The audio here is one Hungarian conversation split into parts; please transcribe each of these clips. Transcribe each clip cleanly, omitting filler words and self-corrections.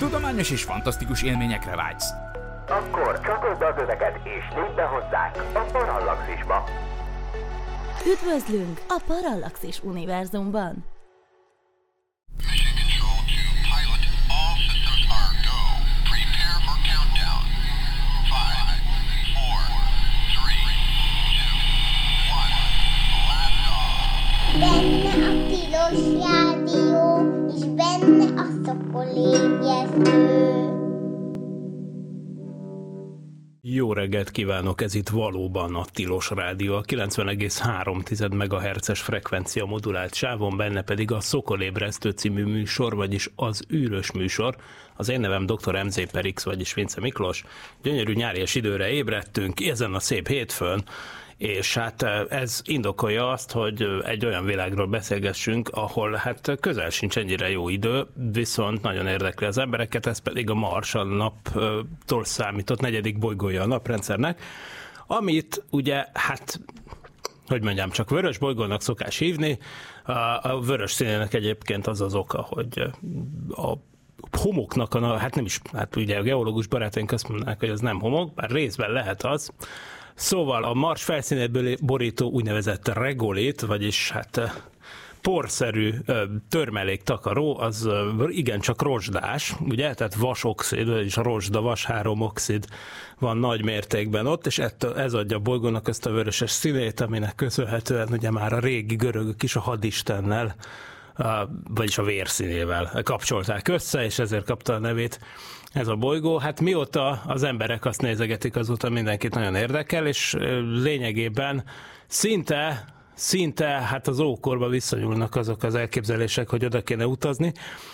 Tudományos és fantasztikus élményekre vágysz? Akkor csatold az öveket és lépj be hozzánk a Parallaxisba! Üdvözlünk a Parallaxis univerzumban! Benne a tilos rádió, és benne a szokolébresztő. Jó reggelt kívánok, ez itt valóban a Tilos Rádió, a 90,3 MHz-es frekvencia modulált sávon, benne pedig a Szokolébresztő című műsor, vagyis az űrös műsor. Az én nevem Dr. MZ per X, vagyis Vince Miklós. Gyönyörű nyárias időre ébredtünk ezen a szép hétfőn, és hát ez indokolja azt, hogy egy olyan világról beszélgessünk, ahol hát közel sincs ennyire jó idő, viszont nagyon érdekli az embereket, ez pedig a Mars, a naptól számított negyedik bolygója a naprendszernek, amit ugye hát, hogy mondjam, csak vörös bolygónak szokás hívni. A vörös színének egyébként az az oka, hogy a homoknak, hát nem is, hát ugye a geológus barátaink azt mondanak, hogy az nem homok, bár részben lehet az. Szóval a Mars felszínéből borító úgynevezett regolét, vagyis hát porszerű törmeléktakaró, az igencsak rozsdás, ugye, tehát vasoxid, vagyis rozsda, vas-3-oxid van nagy mértékben ott, és ez adja a bolygónak ezt a vöröses színét, aminek köszönhetően ugye már a régi görögök is a hadistennel, vagyis a vérszínével kapcsolták össze, és ezért kapta a nevét ez a bolygó. Hát mióta az emberek azt nézegetik, azóta mindenkit nagyon érdekel, és lényegében szinte hát az ókorba visszanyúlnak azok az elképzelések, hogy oda kéne utazni.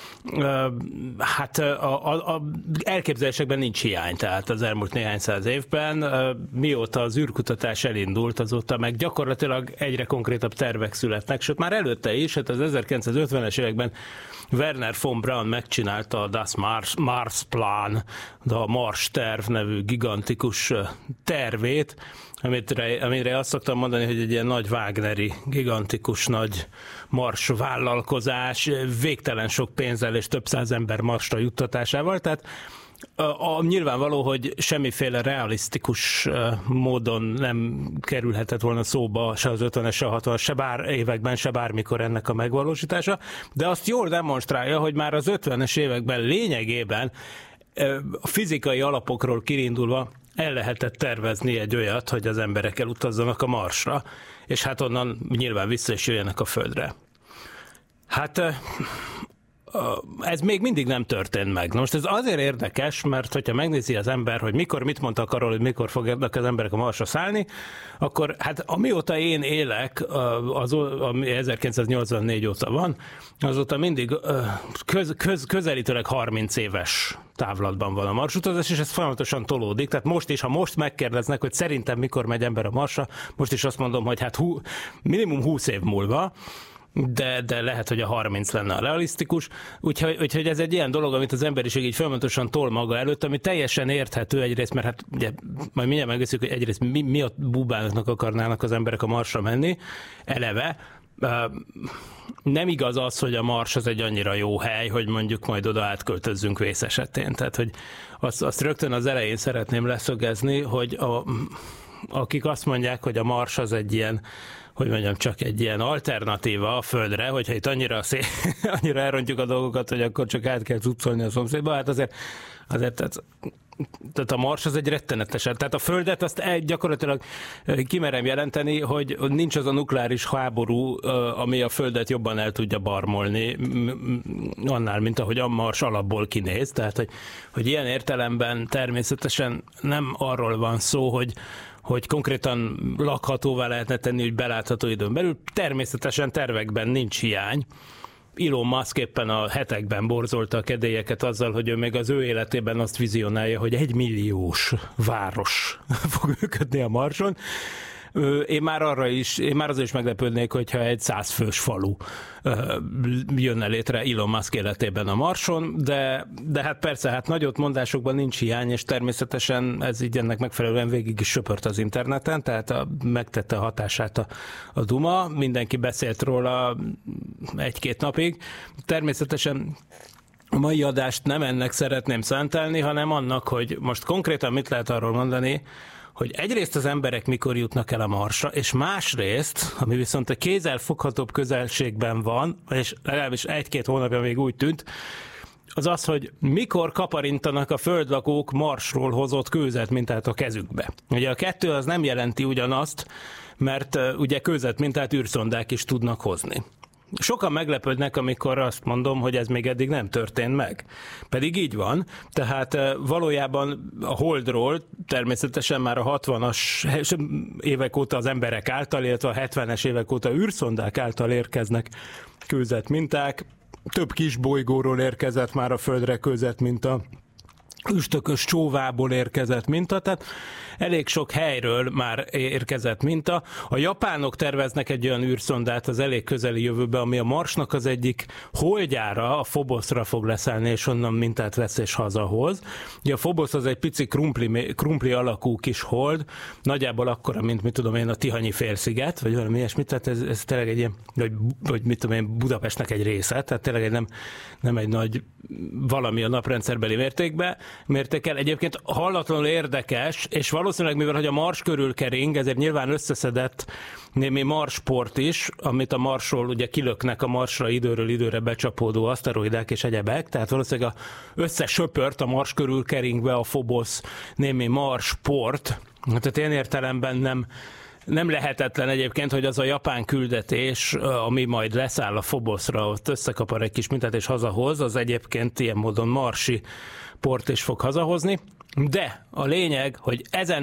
Hát a elképzelésekben nincs hiány, tehát az elmúlt néhány száz évben, mióta az űrkutatás elindult, azóta meg gyakorlatilag egyre konkrétabb tervek születnek, sőt már előtte is, hát az 1950-es években Werner von Braun megcsinálta a Das Mars Plan, a Mars terv nevű gigantikus tervét, amire azt szoktam mondani, hogy egy ilyen nagy Wagneri, gigantikus nagy Mars vállalkozás, végtelen sok pénzzel és több száz ember Marsra juttatásával, tehát nyilvánvaló, hogy semmiféle realisztikus módon nem kerülhetett volna szóba se az 50-es, se a 60-as, se bár években, se bármikor ennek a megvalósítása, de azt jól demonstrálja, hogy már az 50-es években lényegében a fizikai alapokról kiindulva el lehetett tervezni egy olyat, hogy az emberek elutazzanak a Marsra, és hát onnan nyilván vissza is jöjjenek a Földre. Hát ez még mindig nem történt meg. Na most ez azért érdekes, mert hogyha megnézi az ember, hogy mikor mit mondtak arról, hogy mikor fognak az emberek a Marsra szállni, akkor hát amióta én élek, ami 1984 óta van, azóta mindig közelítőleg 30 éves távlatban van a marsutazás, és ez folyamatosan tolódik. Tehát most is, ha most megkérdeznek, hogy szerintem mikor megy ember a Marsra, most is azt mondom, hogy hát minimum 20 év múlva, de lehet, hogy a 30 lenne a realisztikus. Úgyhogy ez egy ilyen dolog, amit az emberiség így folyamatosan tol maga előtt, ami teljesen érthető egyrészt, mert hát ugye majd mindjárt megveszünk, hogy egyrészt mi a bubának akarnának az emberek a Marsra menni, eleve. Nem igaz az, hogy a Mars az egy annyira jó hely, hogy mondjuk majd oda átköltözzünk vész esetén. Tehát, hogy azt rögtön az elején szeretném leszögezni, hogy akik azt mondják, hogy a Mars az egy ilyen, hogy mondjam, csak egy ilyen alternatíva a Földre, hogyha itt annyira elrontjuk a dolgokat, hogy akkor csak át kell cuccolni a szomszédba, hát azért tehát a Mars az egy rettenetesen. Tehát a Földet azt gyakorlatilag kimerem jelenteni, hogy nincs az a nukleáris háború, ami a Földet jobban el tudja barmolni annál, mint ahogy a Mars alapból kinéz. Tehát, hogy ilyen értelemben természetesen nem arról van szó, hogy konkrétan lakhatóvá lehetne tenni, hogy belátható időn belül. Természetesen tervekben nincs hiány. Elon Musk éppen a hetekben borzolta a kedélyeket azzal, hogy ő még az ő életében azt vizionálja, hogy 1 milliós város fog működni a Marson. Én már azon is meglepődnék, hogyha egy 100 fős falu jönne létre Elon Musk életében a Marson, de hát persze, hát nagyot mondásokban nincs hiány, és természetesen ez így ennek megfelelően végig is söpört az interneten, tehát megtette a hatását a Duma, mindenki beszélt róla 1-2 napig. Természetesen A mai adást nem ennek szeretném szentelni, hanem annak, hogy most konkrétan mit lehet arról mondani, hogy egyrészt az emberek mikor jutnak el a Marsra, és másrészt, ami viszont a kézzelfoghatóbb közelségben van, és legalábbis 1-2 hónapja még úgy tűnt, az az, hogy mikor kaparintanak a földlakók Marsról hozott kőzetmintát a kezükbe. Ugye a kettő az nem jelenti ugyanazt, mert ugye kőzetmintát űrszondák is tudnak hozni. Sokan meglepődnek, amikor azt mondom, hogy ez még eddig nem történt meg. Pedig így van, tehát valójában a Holdról természetesen már a 60-as évek óta az emberek által, illetve a 70-es évek óta űrszondák által érkeznek kőzetminták. Több kis bolygóról érkezett már a Földre kőzetminta, üstökös csóvából érkezett minta, tehát elég sok helyről már érkezett minta. A japánok terveznek egy olyan űrszondát az elég közeli jövőbe, ami a Marsnak az egyik holdjára, a Phobosra fog leszállni, és onnan mintát vesz és hazahoz. Ugye a Phobos az egy pici krumpli alakú kis hold, nagyjából akkora, mint mit tudom én, a Tihanyi félsziget, vagy valami ilyesmit, tehát ez tényleg egy ilyen, vagy mit tudom én, Budapestnek egy része, tehát tényleg nem egy nagy valami a naprendszerbeli mértékkel. Egyébként hallatlanul érdekes, és valószínűleg mivel, hogy a Mars körül kering, ezért nyilván összeszedett némi Marsport is, amit a Marsról ugye kilöknek a Marsra időről időre becsapódó aszteroidák és egyebek, tehát valószínűleg összesöpört a Mars körül keringve a Phobos némi Marsport, tehát ilyen értelemben nem lehetetlen egyébként, hogy az a japán küldetés, ami majd leszáll a Phobosra, ott összekapar egy kis mintát és hazahoz, az egyébként ilyen módon marsi port is fog hazahozni. De a lényeg, hogy ezen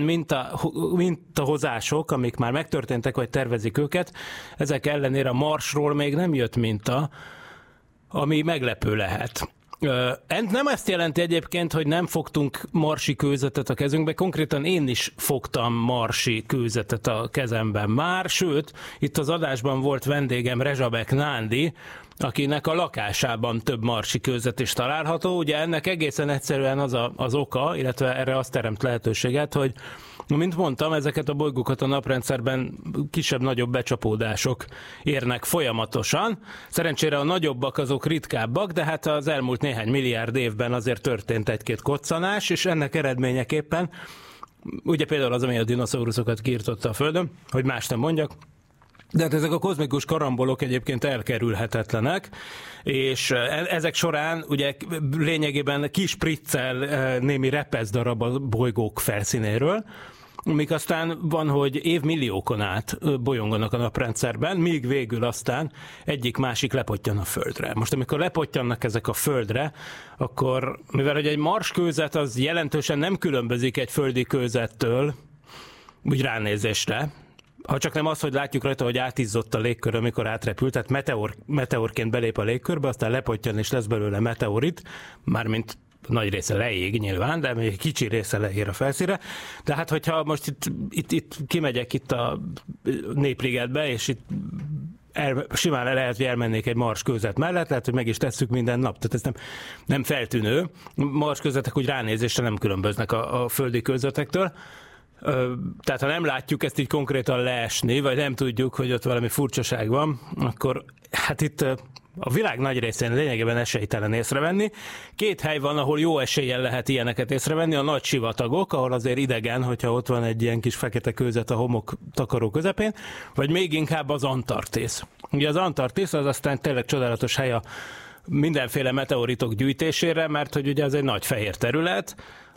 mintahozások, amik már megtörténtek, vagy tervezik őket, ezek ellenére a Marsról még nem jött minta, ami meglepő lehet. Nem ezt jelenti egyébként, hogy nem fogtunk marsi kőzetet a kezünkbe, konkrétan én is fogtam marsi kőzetet a kezemben már, sőt, itt az adásban volt vendégem Rezsabek Nándi, akinek a lakásában több marsi kőzet is található. Ugye ennek egészen egyszerűen az oka, illetve erre azt teremt lehetőséget, hogy mint mondtam, ezeket a bolygókat a naprendszerben kisebb-nagyobb becsapódások érnek folyamatosan. Szerencsére a nagyobbak azok ritkábbak, de hát az elmúlt néhány milliárd évben azért történt egy-két koccanás, és ennek eredményeképpen, ugye például az, ami a dinoszauruszokat kiirtotta a Földön, hogy más nem mondjak, de hát ezek a kozmikus karambolok egyébként elkerülhetetlenek, és ezek során ugye lényegében kispriccel némi repeszdarab a bolygók felszínéről, amik aztán van, hogy évmilliókon át bolyonganak a naprendszerben, míg végül aztán egyik-másik lepottyan a Földre. Most amikor lepottyannak ezek a Földre, akkor mivel hogy egy Mars kőzet az jelentősen nem különbözik egy földi kőzettől, úgy ránézésre, ha csak nem az, hogy látjuk rajta, hogy átizzott a légkör, amikor átrepül, tehát meteorként belép a légkörbe, aztán lepottyan és lesz belőle meteorit, mármint nagy része leég nyilván, de még egy kicsi része leér a felszínre. De hát, hogyha most itt kimegyek itt a Népligetbe, és itt simán lehet, hogy elmennék egy Mars kőzet mellett, lehet, hogy meg is tesszük minden nap. Tehát ez nem feltűnő. Mars kőzetek úgy ránézésre nem különböznek a földi kőzetektől. Tehát ha nem látjuk ezt így konkrétan leesni, vagy nem tudjuk, hogy ott valami furcsaság van, akkor hát itt a világ nagy részén lényegében esélytelen észrevenni. 2 hely van, ahol jó eséllyel lehet ilyeneket észrevenni, a nagy sivatagok, ahol azért idegen, hogyha ott van egy ilyen kis fekete kőzet a homok takaró közepén, vagy még inkább az Antarktisz. Ugye az Antarktisz az aztán tényleg csodálatos hely a mindenféle meteoritok gyűjtésére, mert hogy ugye ez egy nagy fehér terület,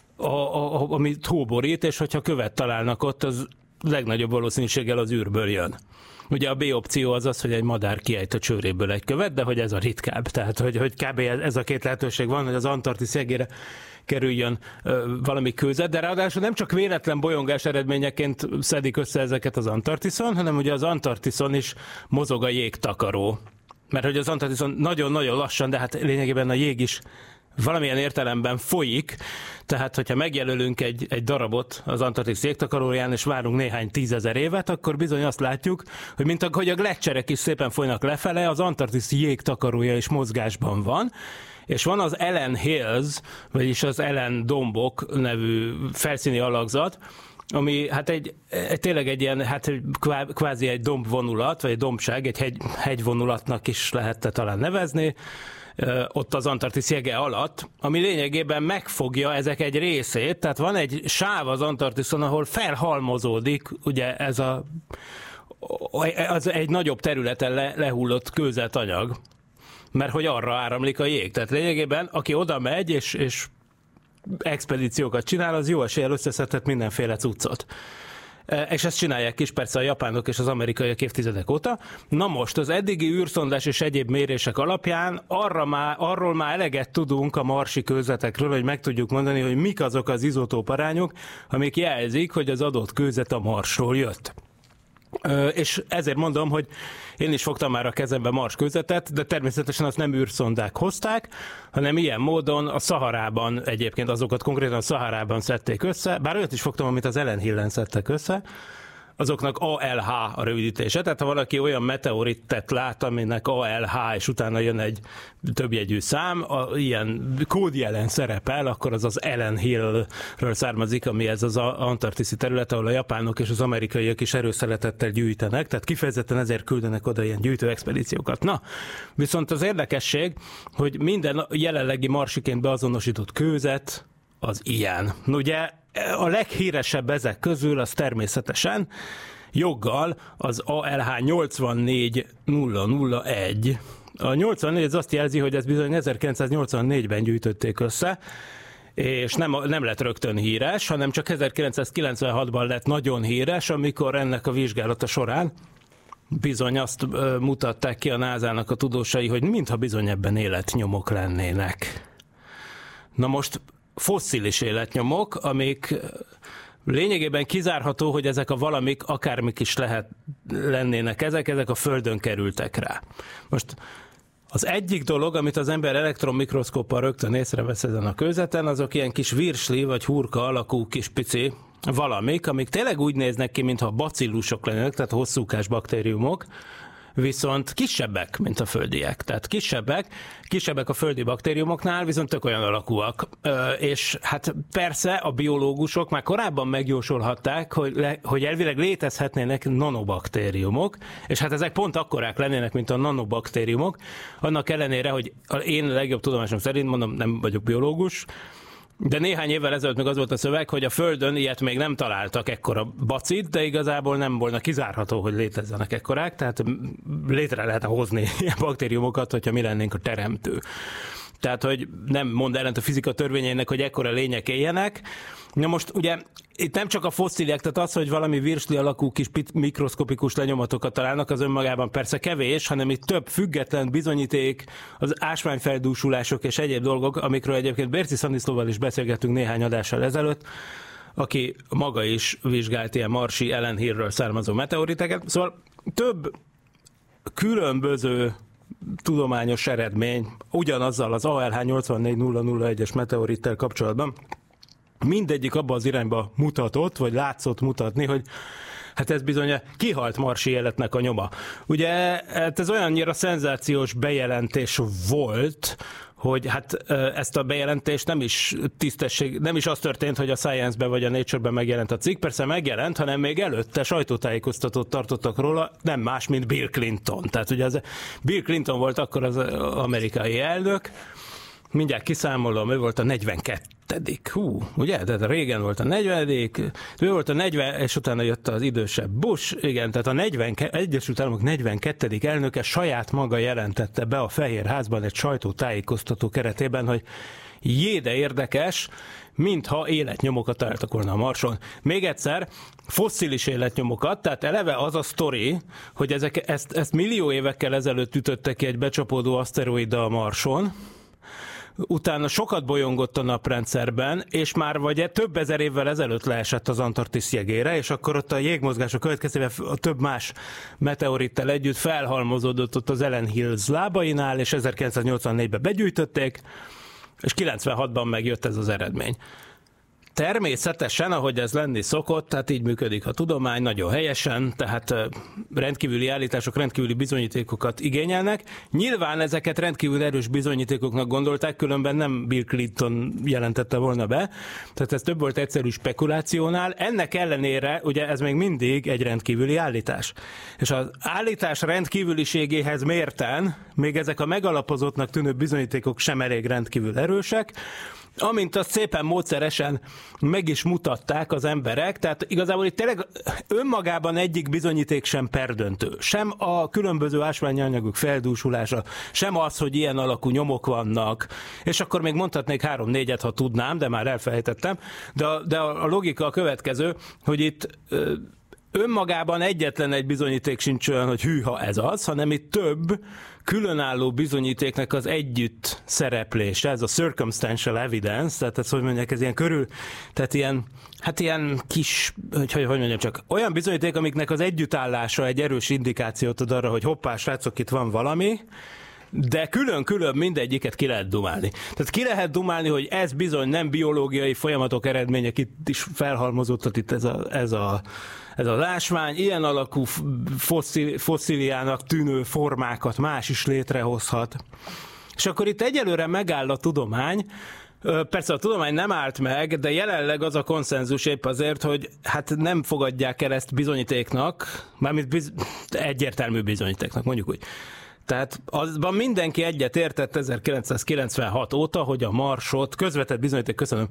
ami hóborít, és hogyha követ találnak ott, az legnagyobb valószínűséggel az űrből jön. Ugye a B opció az, hogy egy madár kiejt a csőréből egy követ, de hogy ez a ritkább. Tehát, hogy kb. Ez a 2 lehetőség van, hogy az Antarktisz jegére kerüljön valami kőzet, de ráadásul nem csak véletlen bolyongás eredményeként szedik össze ezeket az Antarktiszon, hanem ugye az Antarktiszon is mozog a jégtakaró. Mert hogy az Antarktiszon nagyon-nagyon lassan, de hát lényegében a jég is valamilyen értelemben folyik, tehát hogyha megjelölünk egy darabot az Antarktisz jégtakaróján, és várunk néhány 10 000 évet, akkor bizony azt látjuk, hogy mint ahogy a gleccserek is szépen folynak lefele, az Antarktisz jégtakarója is mozgásban van, és van az Allen Hills, vagyis az Allen dombok nevű felszíni alakzat, ami hát tényleg egy ilyen, hát kvázi egy dombvonulat, vagy egy dombság, egy hegyvonulatnak is lehetne talán nevezni. ott az Antarktisz jege alatt, ami lényegében megfogja ezek egy részét, tehát van egy sáv az Antarktiszon, ahol felhalmozódik, ugye az egy nagyobb területen lehullott kőzelt anyag, mert hogy arra áramlik a jég. Tehát lényegében, aki oda megy és expedíciókat csinál, az jó eséllyel összeszedhet mindenféle cuccot. És ezt csinálják is persze a japánok és az amerikaiak évtizedek óta. Na most az eddigi űrszondás és egyéb mérések alapján arról már eleget tudunk a marsi kőzetekről, hogy meg tudjuk mondani, hogy mik azok az izotóparányok, amik jelzik, hogy az adott kőzet a Marsról jött. És ezért mondom, hogy én is fogtam már a kezembe Mars kőzetet, de természetesen azt nem űrszondák hozták, hanem ilyen módon a Szaharában, egyébként azokat konkrétan a Szaharában szedték össze, bár olyat is fogtam, amit az Allen Hillen szedtek össze, azoknak ALH a rövidítése, tehát ha valaki olyan meteoritet lát, aminek ALH, és utána jön egy többjegyű szám, ilyen kódjelen szerepel, akkor az az Allen Hillről származik, ami ez az antarktiszi terület, ahol a japánok és az amerikaiak is erőszeletettel gyűjtenek, tehát kifejezetten ezért küldenek oda ilyen gyűjtőexpedíciókat. Na, viszont az érdekesség, hogy minden jelenlegi marsiként beazonosított kőzet az ilyen. Ugye a leghíresebb ezek közül az természetesen joggal az ALH 84001. A 84 az azt jelzi, hogy ez bizony 1984-ben gyűjtötték össze, és nem lett rögtön híres, hanem csak 1996-ban lett nagyon híres, amikor ennek a vizsgálata során bizony azt mutatták ki a NASA-nak a tudósai, hogy mintha bizony ebben életnyomok lennének. Na most fosszilis életnyomok, amik lényegében kizárható, hogy ezek a valamik, akármik is lennének ezek a Földön kerültek rá. Most az egyik dolog, amit az ember elektronmikroszkóppal rögtön észrevesz ezen a kőzeten, azok ilyen kis virsli vagy hurka alakú kis pici valamik, amik tényleg úgy néznek ki, mintha bacillusok lennének, tehát hosszúkás baktériumok, viszont kisebbek, mint a földiek. Tehát kisebbek a földi baktériumoknál, viszont tök olyan alakúak. És hát persze a biológusok már korábban megjósolhatták, hogy elvileg létezhetnének nanobaktériumok, és hát ezek pont akkorák lennének, mint a nanobaktériumok, annak ellenére, hogy én legjobb tudomásom szerint, mondom, nem vagyok biológus, de néhány évvel ezelőtt még az volt a szöveg, hogy a Földön ilyet még nem találtak ekkora bacit, de igazából nem volna kizárható, hogy létezzenek ekkorák, tehát létre lehetne hozni ilyen baktériumokat, hogyha mi lennénk a teremtő. Tehát, hogy nem mond ellent a fizika törvényeinek, hogy ekkora lények éljenek. Na most ugye itt nem csak a fosszíliek, tehát az, hogy valami virsli alakú kis mikroszkopikus lenyomatokat találnak, az önmagában persze kevés, hanem itt több független bizonyíték, az ásványfeldúsulások és egyéb dolgok, amikről egyébként Bérci Szaniszlóval is beszélgettünk néhány adással ezelőtt, aki maga is vizsgált ilyen marsi Allen Hillről származó meteoriteket. Szóval több különböző tudományos eredmény ugyanazzal az ALH 84001-es meteorittel kapcsolatban mindegyik abba az irányba mutatott, vagy látszott mutatni, hogy hát ez bizony a kihalt marsi életnek a nyoma. Ugye hát ez olyannyira szenzációs bejelentés volt, hogy hát ezt a bejelentést nem is az történt, hogy a Science-ben vagy a Nature-ben megjelent a cikk, persze megjelent, hanem még előtte sajtótájékoztatót tartottak róla, nem más, mint Bill Clinton. Tehát ugye Bill Clinton volt akkor az amerikai elnök, mindjárt kiszámolom, ő volt a 42. Ugye? Tehát régen volt a 40. Ő volt a 40, és utána jött az idősebb Bush, igen, tehát a Egyesült Államok 42. elnöke saját maga jelentette be a Fehér Házban egy sajtótájékoztató keretében, hogy de érdekes, mintha életnyomokat találtak volna a Marson. Még egyszer, fosszilis életnyomokat, tehát eleve az a sztori, hogy ezt millió évekkel ezelőtt ütöttek ki egy becsapódó aszteroida a Marson, utána sokat bolyongott a naprendszerben, és már vagy több ezer évvel ezelőtt leesett az Antarktisz jegére, és akkor ott a jégmozgások következtében a több más meteorittel együtt felhalmozódott ott az Allen Hills lábainál, és 1984-ben begyűjtötték, és 96-ban megjött ez az eredmény. Természetesen, ahogy ez lenni szokott, tehát így működik a tudomány, nagyon helyesen, tehát rendkívüli állítások, rendkívüli bizonyítékokat igényelnek. Nyilván ezeket rendkívül erős bizonyítékoknak gondolták, különben nem Bill Clinton jelentette volna be, tehát ez több volt egyszerű spekulációnál. Ennek ellenére, ugye ez még mindig egy rendkívüli állítás. És az állítás rendkívüliségéhez mérten még ezek a megalapozottnak tűnő bizonyítékok sem elég rendkívül erősek, amint azt szépen módszeresen meg is mutatták az emberek, tehát igazából itt tényleg önmagában egyik bizonyíték sem perdöntő. Sem a különböző ásványi anyagok feldúsulása, sem az, hogy ilyen alakú nyomok vannak, és akkor még mondhatnék 3-4-et, ha tudnám, de már elfelejtettem, de a logika a következő, hogy itt önmagában egyetlen egy bizonyíték sincs olyan, hogy hűha ez az, hanem itt több különálló bizonyítéknek az együtt szereplése, ez a circumstantial evidence, tehát ez, hogy mondják, ez ilyen tehát ilyen kis, hogy mondjam csak, olyan bizonyíték, amiknek az együttállása egy erős indikációt ad arra, hogy hoppá, srácok, itt van valami, de külön-külön mindegyiket ki lehet dumálni. Tehát ki lehet dumálni, hogy ez bizony nem biológiai folyamatok eredmények, itt is felhalmozódott itt ez az ásvány, ilyen alakú fosszíliának tűnő formákat más is létrehozhat. És akkor itt egyelőre megáll a tudomány. Persze a tudomány nem állt meg, de jelenleg az a konszenzus épp azért, hogy hát nem fogadják el ezt bizonyítéknak, mármint egyértelmű bizonyítéknak, mondjuk úgy. Tehát azban mindenki egyet értett 1996 óta, hogy a Marsot, közvetett bizonyíték, köszönöm,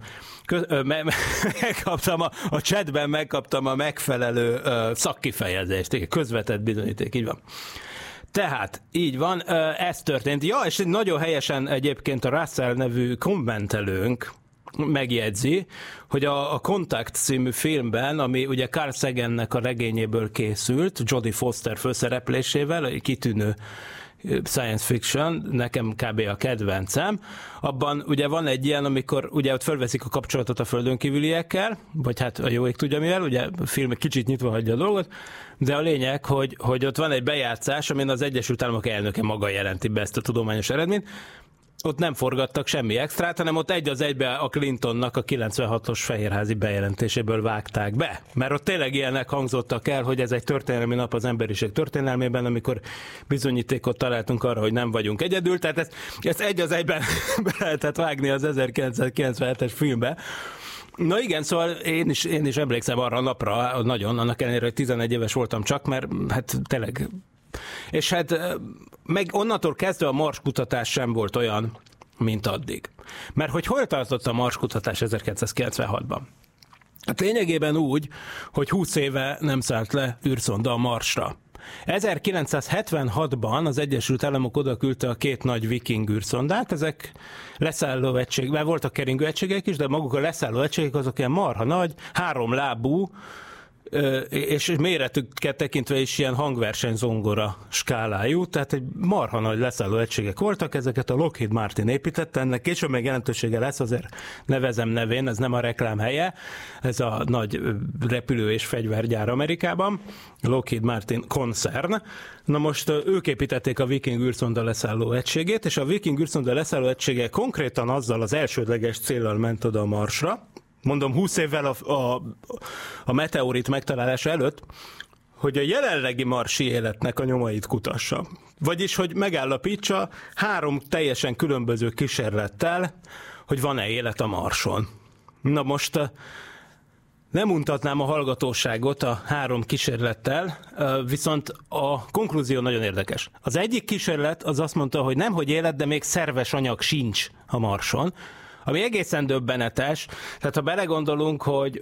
megkaptam a chatben megkaptam a megfelelő szakkifejezést, közvetett bizonyíték, így van. Tehát, így van, ez történt. Ja, és nagyon helyesen egyébként a Russell nevű kommentelőnk megjegyzi, hogy a Contact című filmben, ami ugye Carl Sagannek a regényéből készült, Jodie Foster főszereplésével, egy kitűnő science fiction, nekem kb. A kedvencem. Abban ugye van egy ilyen, amikor ugye ott fölveszik a kapcsolatot a földön kívüliekkel, vagy hát a jó ég tudja mivel, ugye a film egy kicsit nyitva hagyja a dolgot, de a lényeg, hogy ott van egy bejátszás, amin az Egyesült Államok elnöke maga jelenti be ezt a tudományos eredményt. Ott nem forgattak semmi extrát, hanem ott egy az egybe a Clintonnak a 96-os fehérházi bejelentéséből vágták be. Mert ott tényleg ilyenek hangzottak el, hogy ez egy történelmi nap az emberiség történelmében, amikor bizonyítékot találtunk arra, hogy nem vagyunk egyedül. Tehát ezt egy az egyben be lehetett vágni az 1997-es filmbe. Na igen, szóval én is emlékszem arra a napra, nagyon, annak ellenére, hogy 11 éves voltam csak, mert hát tényleg. És hát meg onnantól kezdve a Mars kutatás sem volt olyan, mint addig. Mert hogy hol tartott a Mars kutatás 1996-ban? Hát lényegében úgy, hogy 20 éve nem szállt le űrszonda a Marsra. 1976-ban az Egyesült Államok oda küldte a 2 nagy Viking űrszondát, ezek leszálló egységek, mert voltak keringő egységek is, de maguk a leszálló egységek azok ilyen marha nagy, 3 lábú, és méretüket tekintve is ilyen hangversenyzongora skálájú, tehát egy marha nagy leszálló egységek voltak, ezeket a Lockheed Martin építette, ennek később még jelentősége lesz, azért nevezem nevén, ez nem a reklám helye, ez a nagy repülő- és fegyvergyár Amerikában, Lockheed Martin koncern. Na most ők építették a Viking űrszonda leszálló egységét, és a Viking űrszonda leszálló egysége konkrétan azzal az elsődleges céllal ment oda a Marsra, mondom 20 évvel a meteorit megtalálása előtt, hogy a jelenlegi marsi életnek a nyomait kutassa. Vagyis, hogy megállapítsa 3 teljesen különböző kísérlettel, hogy van-e élet a Marson. Na most nem untatnám a hallgatóságot a 3 kísérlettel, viszont a konklúzió nagyon érdekes. Az egyik kísérlet az azt mondta, hogy nemhogy élet, de még szerves anyag sincs a Marson, ami egészen döbbenetes. Tehát ha belegondolunk, hogy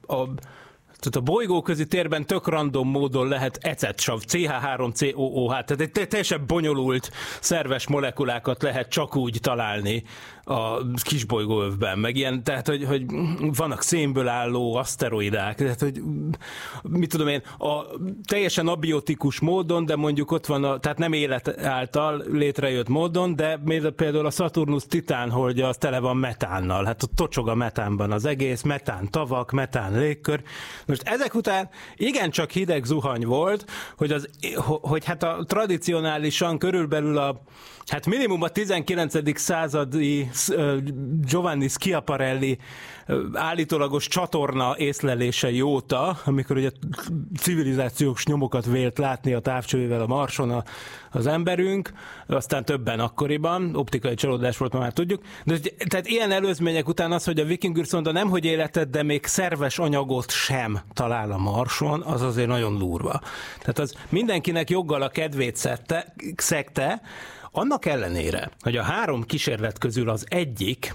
a bolygóközi térben tök random módon lehet ecetsav, CH3COOH, tehát egy teljesen bonyolult szerves molekulákat lehet csak úgy találni a kisbolygóövben, meg ilyen, tehát hogy vannak szénből álló aszteroidák, tehát hogy mit tudom én, teljesen abiotikus módon, de mondjuk ott van, tehát nem élet által létrejött módon, de például a Saturnus Titán holdja az tele van metánnal, hát ott tocsog a metánban az egész, metán tavak, metán légkör, Most ezek után igencsak hideg zuhany volt, hogy hát a tradicionálisan körülbelül minimum a 19. századi Giovanni Schiaparelli állítólagos csatorna észlelései óta, amikor ugye civilizációs nyomokat vélt látni a távcsővel a Marson az emberünk, aztán többen akkoriban, optikai csalódás volt, már tudjuk. De, tehát ilyen előzmények után az, hogy a viking űrszonda nemhogy életet, de még szerves anyagot sem talál a Marson, az azért nagyon durva. Tehát az mindenkinek joggal a kedvét szegte, annak ellenére, hogy a 3 kísérlet közül az egyik,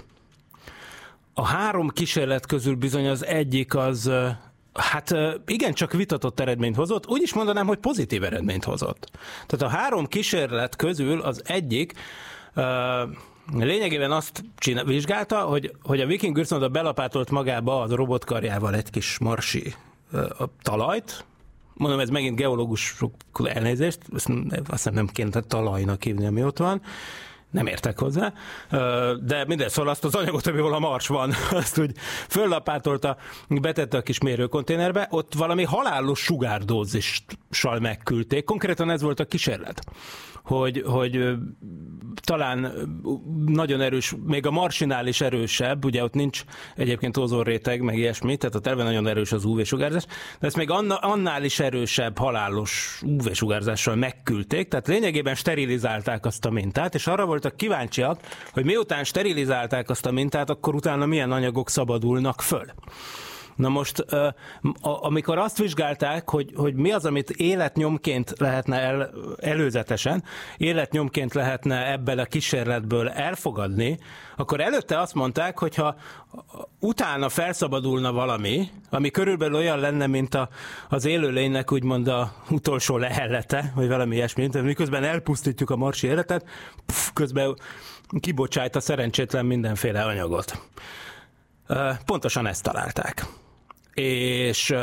bizony az egyik az, igencsak vitatott eredményt hozott, úgy is mondanám, hogy pozitív eredményt hozott. Tehát a 3 kísérlet közül az egyik lényegében azt vizsgálta, hogy a viking űrszonda belapátolt magába az robotkarjával egy kis marsi talajt. Mondom, ez megint geológusok elnézést, azt hiszem nem kéne talajnak hívni, ami ott van. Nem értek hozzá, de minden, szóval azt az anyagot, amiből a Mars van, azt úgy föllapátolta, betette a kis mérőkonténerbe, ott valami halálos sugárdózissal megküldték. Konkrétan ez volt a kísérlet, hogy talán nagyon erős, még a Marsinál is erősebb, ugye ott nincs egyébként ózonréteg, meg ilyesmi, tehát ott elve nagyon erős az UV-sugárzás, de ezt még annál is erősebb halálos UV-sugárzással megküldték, tehát lényegében sterilizálták azt a mintát, és arra voltak kíváncsiak, hogy miután sterilizálták azt a mintát, akkor utána milyen anyagok szabadulnak föl. Na most, amikor azt vizsgálták, hogy mi az, amit életnyomként lehetne előzetesen, életnyomként lehetne ebből a kísérletből elfogadni, akkor előtte azt mondták, hogy ha utána felszabadulna valami, ami körülbelül olyan lenne, mint az élőlénynek úgymond a utolsó lehellete, vagy valami ilyesmi, miközben elpusztítjuk a marsi életet, közben kibocsájt a szerencsétlen mindenféle anyagot. Pontosan ezt találták. És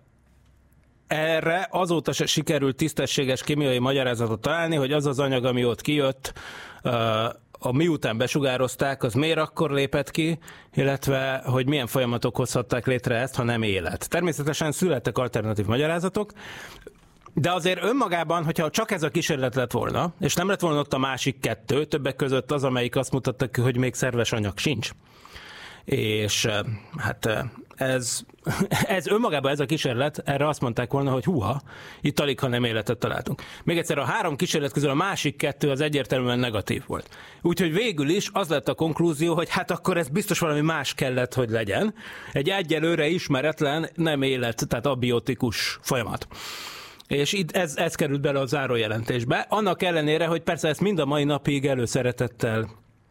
erre azóta se sikerült tisztességes kémiai magyarázatot találni, hogy az az anyag, ami ott kijött, miután besugározták, az miért akkor lépett ki, illetve hogy milyen folyamatok hozhatták létre ezt, ha nem élet. Természetesen születtek alternatív magyarázatok, de azért önmagában, hogyha csak ez a kísérlet lett volna, és nem lett volna ott a másik 2, többek között az, amelyik azt mutatta ki, hogy még szerves anyag sincs. És hát ez önmagában ez a kísérlet, erre azt mondták volna, hogy húha, itt alig, ha nem életet találtunk. Még egyszer a 3 kísérlet közül a másik 2 az egyértelműen negatív volt. Úgyhogy végül is az lett a konklúzió, hogy hát akkor ez biztos valami más kellett, hogy legyen. Egy egyelőre ismeretlen, nem élet, tehát abiotikus folyamat. És itt ez került bele a zárójelentésbe. Annak ellenére, hogy persze ezt mind a mai napig előszeretettel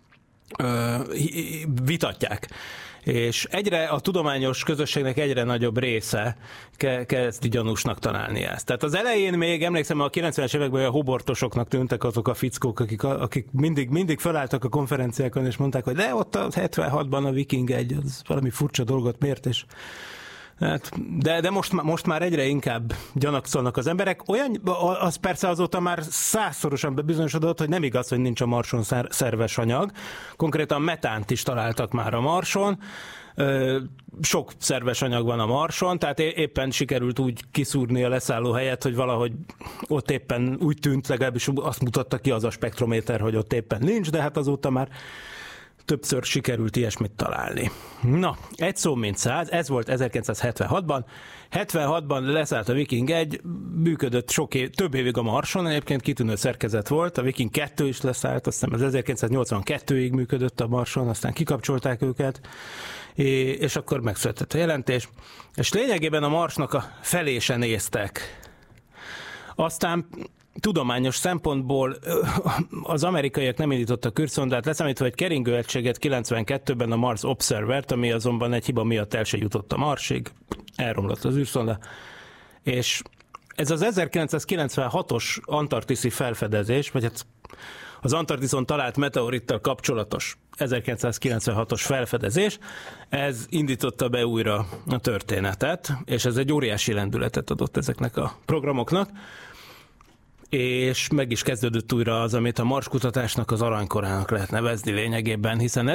vitatják. És a tudományos közösségnek egyre nagyobb része kezd gyanúsnak találni ezt. Tehát az elején még emlékszem, a 90-es években a hobortosoknak tűntek azok a fickók, akik mindig felálltak a konferenciákon, és mondták, hogy de ott a 76-ban a Viking 1, az valami furcsa dolgot mért, és de most már egyre inkább gyanakszolnak az emberek. Az persze azóta már 100-szorosan bebizonyosodott, hogy nem igaz, hogy nincs a Marson szerves anyag. Konkrétan metánt is találtak már a Marson. Sok szerves anyag van a Marson, tehát éppen sikerült úgy kiszúrni a leszálló helyet, hogy valahogy ott éppen úgy tűnt, legalábbis azt mutatta ki az a spektrométer, hogy ott éppen nincs, de hát azóta már többször sikerült ilyesmit találni. Na, egy szó mint 100, ez volt 1976-ban. 76-ban leszállt a Viking 1, működött több évig a Marson, egyébként kitűnő szerkezet volt, a Viking 2 is leszállt, aztán az 1982-ig működött a Marson, aztán kikapcsolták őket, és akkor megszületett a jelentés, és lényegében a Marsnak a felé se néztek. Aztán tudományos szempontból az amerikaiak nem indítottak űrszondát, leszámítva egy keringő egységet 92-ben a Mars Observert, ami azonban egy hiba miatt el se jutott a Marsig, elromlott az űrszonda, és ez az 1996-os antarktiszi felfedezés, vagy hát az Antarktiszon talált meteorittal kapcsolatos 1996-os felfedezés, ez indította be újra a történetet, és ez egy óriási lendületet adott ezeknek a programoknak. és meg is kezdődött újra az, amit a marskutatásnak az aranykorának lehet nevezni lényegében, hiszen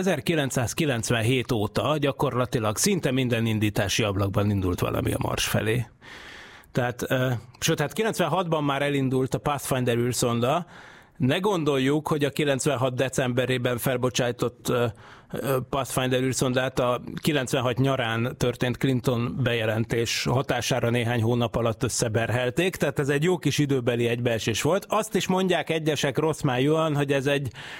1997 óta gyakorlatilag szinte minden indítási ablakban indult valami a Mars felé. Tehát, sőt, hát 96-ban már elindult a Pathfinder űrszonda. Ne gondoljuk, hogy a 96 decemberében felbocsájtott Pathfinder űrszondát a 96 nyarán történt Clinton bejelentés hatására néhány hónap alatt összeberhelték, tehát ez egy jó kis időbeli egybeesés volt. Azt is mondják egyesek rossz májúan, hogy ez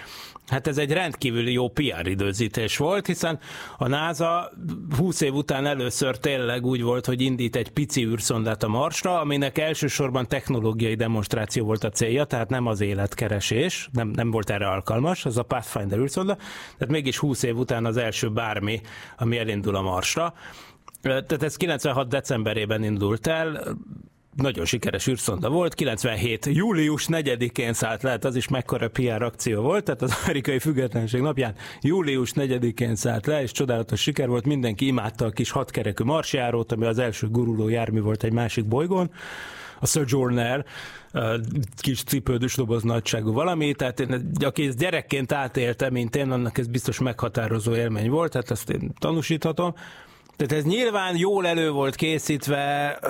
egy rendkívül jó PR időzítés volt, hiszen a NASA 20 év után először tényleg úgy volt, hogy indít egy pici űrszondát a Marsra, aminek elsősorban technológiai demonstráció volt a célja, tehát nem az életkeresés, nem volt erre alkalmas, az a Pathfinder űrszonda, tehát mégis 20 év után az első bármi, ami elindul a Marsra. Tehát ez 96 decemberében indult el, nagyon sikeres űrszonda volt, 97. július 4-én szállt le, az is mekkora PR akció volt, tehát az amerikai függetlenség napján július 4-én szállt le, és csodálatos siker volt, mindenki imádta a kis hatkerekű marsjárót, ami az első guruló jármű volt egy másik bolygón, a Sojourner, kis cipődös doboz nagyságú valami, tehát aki ezt gyerekként átélte, mint én, annak ez biztos meghatározó élmény volt, tehát ezt én tanúsíthatom. Tehát ez nyilván jól elő volt készítve,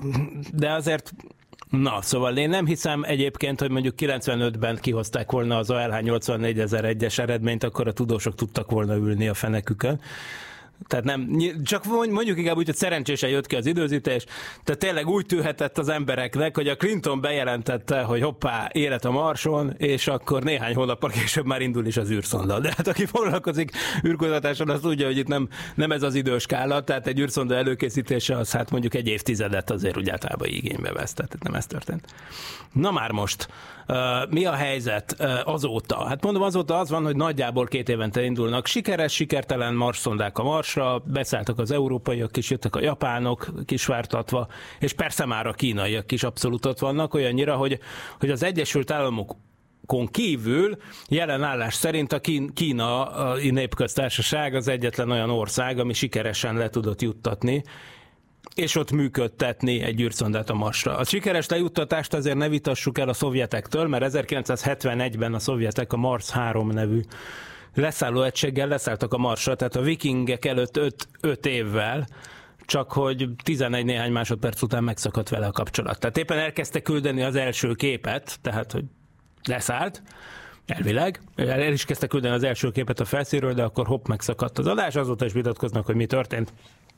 de azért, szóval én nem hiszem egyébként, hogy mondjuk 95-ben kihozták volna az ALH 84001-es eredményt, akkor a tudósok tudtak volna ülni a fenekükön. Tehát nem, csak mondjuk inkább úgy, hogy szerencsésen jött ki az időzítés, tehát tényleg úgy tűhetett az embereknek, hogy a Clinton bejelentette, hogy hoppá, élet a Marson, és akkor néhány hónappal később már indul is az űrszonda. De hát aki foglalkozik űrkutatáson, az tudja, hogy itt nem ez az időskála, tehát egy űrszonda előkészítése az hát mondjuk egy évtizedet azért úgy általában igénybe vesz, tehát nem ez történt. Na már most, mi a helyzet azóta? Hát mondom, azóta az van, hogy nagyjából 2 évente indulnak sikeres, sikertelen marsszondák a Marsra, beszálltak az európaiak is, jöttek a japánok kisvártatva, és persze már a kínaiak is abszolút ott vannak, olyannyira, hogy az Egyesült Államokon kívül jelen állás szerint a Kínai Népköztársaság az egyetlen olyan ország, ami sikeresen le tudott juttatni, és ott működtetni egy űrszondát a Marsra. A sikeres lejuttatást azért ne vitassuk el a szovjetektől, mert 1971-ben a szovjetek a Mars 3 nevű leszálló egységgel leszálltak a Marsra, tehát a vikingek előtt 5 évvel, csak hogy 11 néhány másodperc után megszakadt vele a kapcsolat. Tehát éppen elkezdte küldeni az első képet, tehát hogy leszállt, elvileg, el is kezdte küldeni az első képet a felszínről, de akkor hopp, megszakadt az adás, azóta is vitatkoznak, hogy mi történt.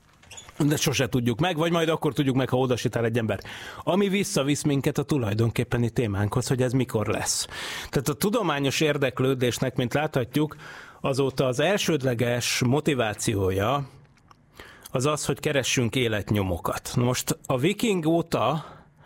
De sose tudjuk meg, vagy majd akkor tudjuk meg, ha odasítál egy ember. Ami visszavisz minket a tulajdonképpeni témánkhoz, hogy ez mikor lesz. Tehát a tudományos érdeklődésnek, mint láthatjuk, azóta az elsődleges motivációja az az, hogy keressünk életnyomokat. Na most a viking óta,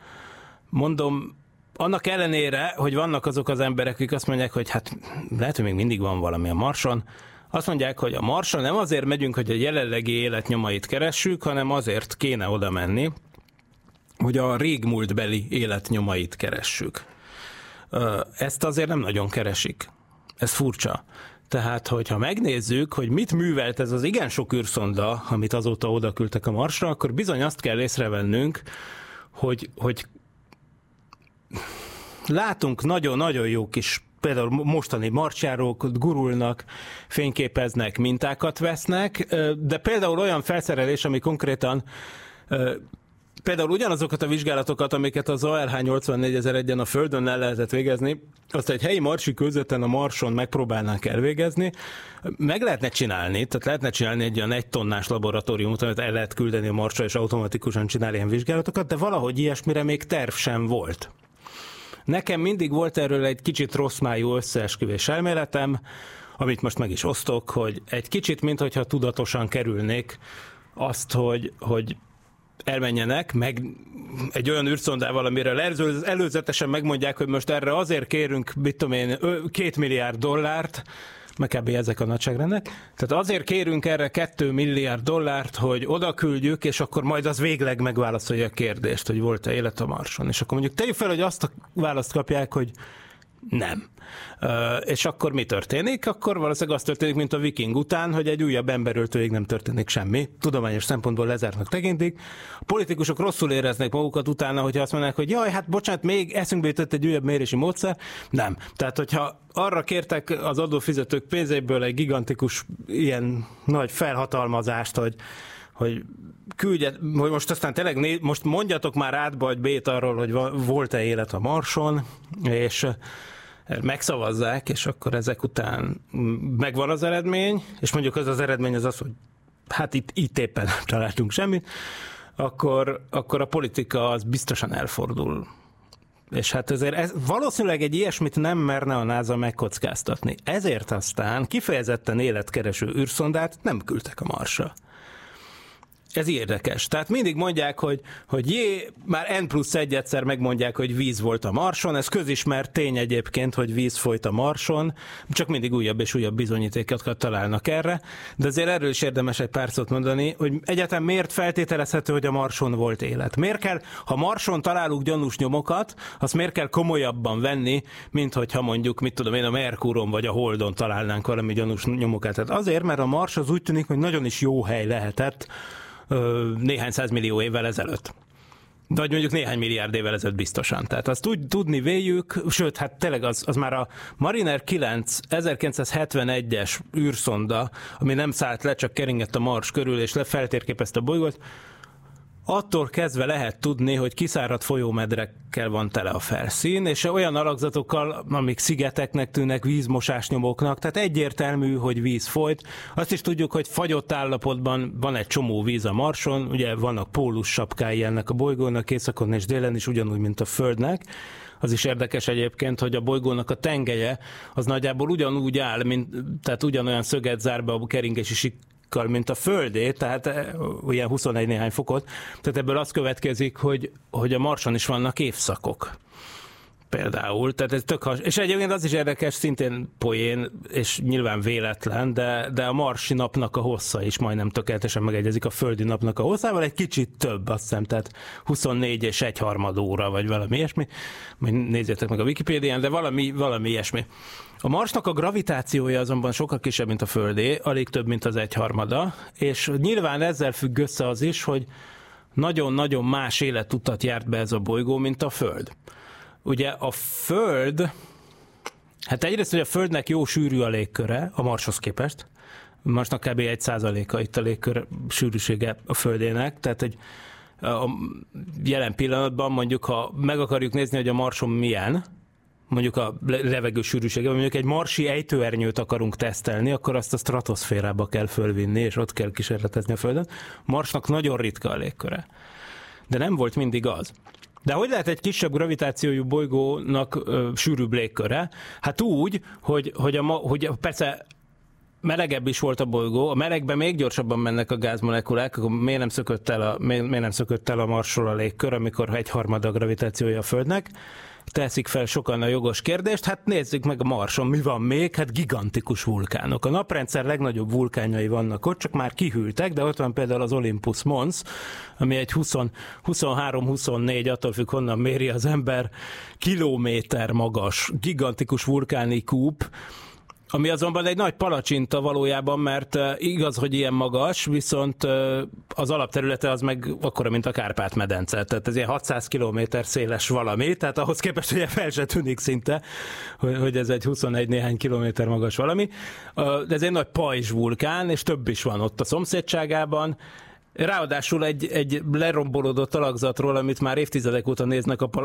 mondom, annak ellenére, hogy vannak azok az emberek, akik azt mondják, hogy hát lehet, hogy még mindig van valami a Marson, azt mondják, hogy a Marsra nem azért megyünk, hogy a jelenlegi életnyomait keressük, hanem azért kéne oda menni, hogy a régmúltbeli életnyomait keressük. Ezt azért nem nagyon keresik. Ez furcsa. Tehát, hogyha megnézzük, hogy mit művelt ez az igen sok űrszonda, amit azóta oda küldtek a Marsra, akkor bizony azt kell észrevennünk, hogy látunk nagyon-nagyon jó kis például mostani marsjárók gurulnak, fényképeznek, mintákat vesznek, de például olyan felszerelés, ami konkrétan például ugyanazokat a vizsgálatokat, amiket az ALH 84001-en a Földön el lehetett végezni, azt egy helyi marsi közötten a Marson megpróbálnánk elvégezni, meg lehetne csinálni, tehát lehetne csinálni egy olyan 1 tonnás laboratóriumot, amit el lehet küldeni a Marsra, és automatikusan csinál ilyen vizsgálatokat, de valahogy ilyesmire még terv sem volt. Nekem mindig volt erről egy kicsit rosszmájú összeesküvés elméletem, amit most meg is osztok, hogy egy kicsit, minthogyha tudatosan kerülnék azt, hogy elmenjenek, meg egy olyan űrszondával, amire előzetesen megmondják, hogy most erre azért kérünk, mit tudom én, $2 milliárd, meg kb. Ezek a nagyságrendek. Tehát azért kérünk erre $2 milliárd, hogy oda küldjük, és akkor majd az végleg megválaszolja a kérdést, hogy volt-e élet a Marson. És akkor mondjuk tegyük fel, hogy azt a választ kapják, hogy Nem. És akkor mi történik? Akkor valószínűleg az történik, mint a Viking után, hogy egy újabb emberöltőig nem történik semmi. Tudományos szempontból lezártnak tekintik. A politikusok rosszul éreznek magukat utána, hogyha azt mondják, hogy jaj, hát bocsánat, még eszünkbe jutott egy újabb mérési módszer. Nem. Tehát, hogyha arra kértek az adófizetők pénzéből egy gigantikus ilyen nagy felhatalmazást, hogy küldjet, hogy most aztán tényleg most mondjatok már átba vagy B-t arról, hogy volt-e élet a Marson, és megszavazzák, és akkor ezek után megvan az eredmény, és mondjuk az eredmény az, hogy hát itt éppen nem találtunk semmit, akkor a politika az biztosan elfordul. És hát ezért valószínűleg egy ilyesmit nem merne a NASA megkockáztatni. Ezért aztán kifejezetten életkereső űrszondát nem küldtek a Marsra. Ez érdekes. Tehát mindig mondják, hogy már N+1 egyszer megmondják, hogy víz volt a Marson, ez közismert tény egyébként, hogy víz folyt a Marson, csak mindig újabb és újabb bizonyítékokat találnak erre, de azért erről is érdemes egy pár szót mondani, hogy egyáltalán miért feltételezhető, hogy a Marson volt élet. Miért kell, ha Marson találunk gyanús nyomokat, azt miért kell komolyabban venni, mint hogyha mondjuk, mit tudom én, a Merkuron vagy a Holdon találnánk valami gyanús nyomokat. Tehát azért, mert a Mars az úgy tűnik, hogy nagyon is jó hely lehetett néhány százmillió évvel ezelőtt. Vagy mondjuk néhány milliárd évvel ezelőtt biztosan. Tehát azt úgy tudni véljük, sőt, hát tényleg az már a Mariner 9 1971-es űrszonda, ami nem szállt le, csak keringett a Mars körül, és feltérképezte a bolygót, attól kezdve lehet tudni, hogy kiszáradt folyómedrekkel van tele a felszín, és olyan alakzatokkal, amik szigeteknek tűnnek, vízmosásnyomoknak, tehát egyértelmű, hogy víz folyt. Azt is tudjuk, hogy fagyott állapotban van egy csomó víz a Marson, ugye vannak pólussapkái ennek a bolygónak, északon és délen is, ugyanúgy, mint a Földnek. Az is érdekes egyébként, hogy a bolygónak a tengelye az nagyjából ugyanúgy áll, tehát ugyanolyan szöget zár be a keringési mint a Földé, tehát ilyen 21 néhány fokot. Tehát ebből az következik, hogy a Marson is vannak évszakok. Például. Tehát ez és egyébként az is érdekes, szintén poén, és nyilván véletlen, de a marsi napnak a hossza is majdnem tökéletesen megegyezik a földi napnak a hosszával, egy kicsit több, azt hiszem, tehát 24 és 1/3 óra, vagy valami ilyesmi. Nézzétek meg a Wikipédián, de valami ilyesmi. A Marsnak a gravitációja azonban sokkal kisebb, mint a Földé, alig több, mint az 1/3, és nyilván ezzel függ össze az is, hogy nagyon-nagyon más életutat járt be ez a bolygó, mint a Föld. Ugye a Föld, hát egyrészt, hogy a Földnek jó sűrű a légköre a Marshoz képest, a Marsnak kb. 1%-a itt a légkör sűrűsége a Földének, tehát a jelen pillanatban mondjuk, ha meg akarjuk nézni, hogy a Marson milyen, mondjuk a levegő sűrűsége, mondjuk egy marsi ejtőernyőt akarunk tesztelni, akkor azt a stratoszférába kell fölvinni, és ott kell kísérletezni a Földön. Marsnak nagyon ritka a légköre. De nem volt mindig az. De hogy lehet egy kisebb gravitációjú bolygónak sűrűbb légköre? Hát úgy, hogy persze melegebb is volt a bolygó, a melegben még gyorsabban mennek a gázmolekulák, akkor miért nem szökött el a Marsról a légkör, amikor 1/3 a gravitációja a Földnek? Teszik fel sokan a jogos kérdést, hát nézzük meg a Marson, mi van még? Hát gigantikus vulkánok. A naprendszer legnagyobb vulkánjai vannak ott, csak már kihűltek, de ott van például az Olympus Mons, ami egy 23-24, attól függ, honnan méri az ember, kilométer magas, gigantikus vulkáni kúp, ami azonban egy nagy palacsinta valójában, mert igaz, hogy ilyen magas, viszont az alapterülete az meg akkora, mint a Kárpát-medence. Tehát ez ilyen 600 kilométer széles valami, tehát ahhoz képest ugye fel se tűnik szinte, hogy ez egy 21 néhány kilométer magas valami. De ez egy nagy pajzs vulkán, és több is van ott a szomszédságában. Ráadásul egy lerombolódott alakzatról, amit már évtizedek óta néznek a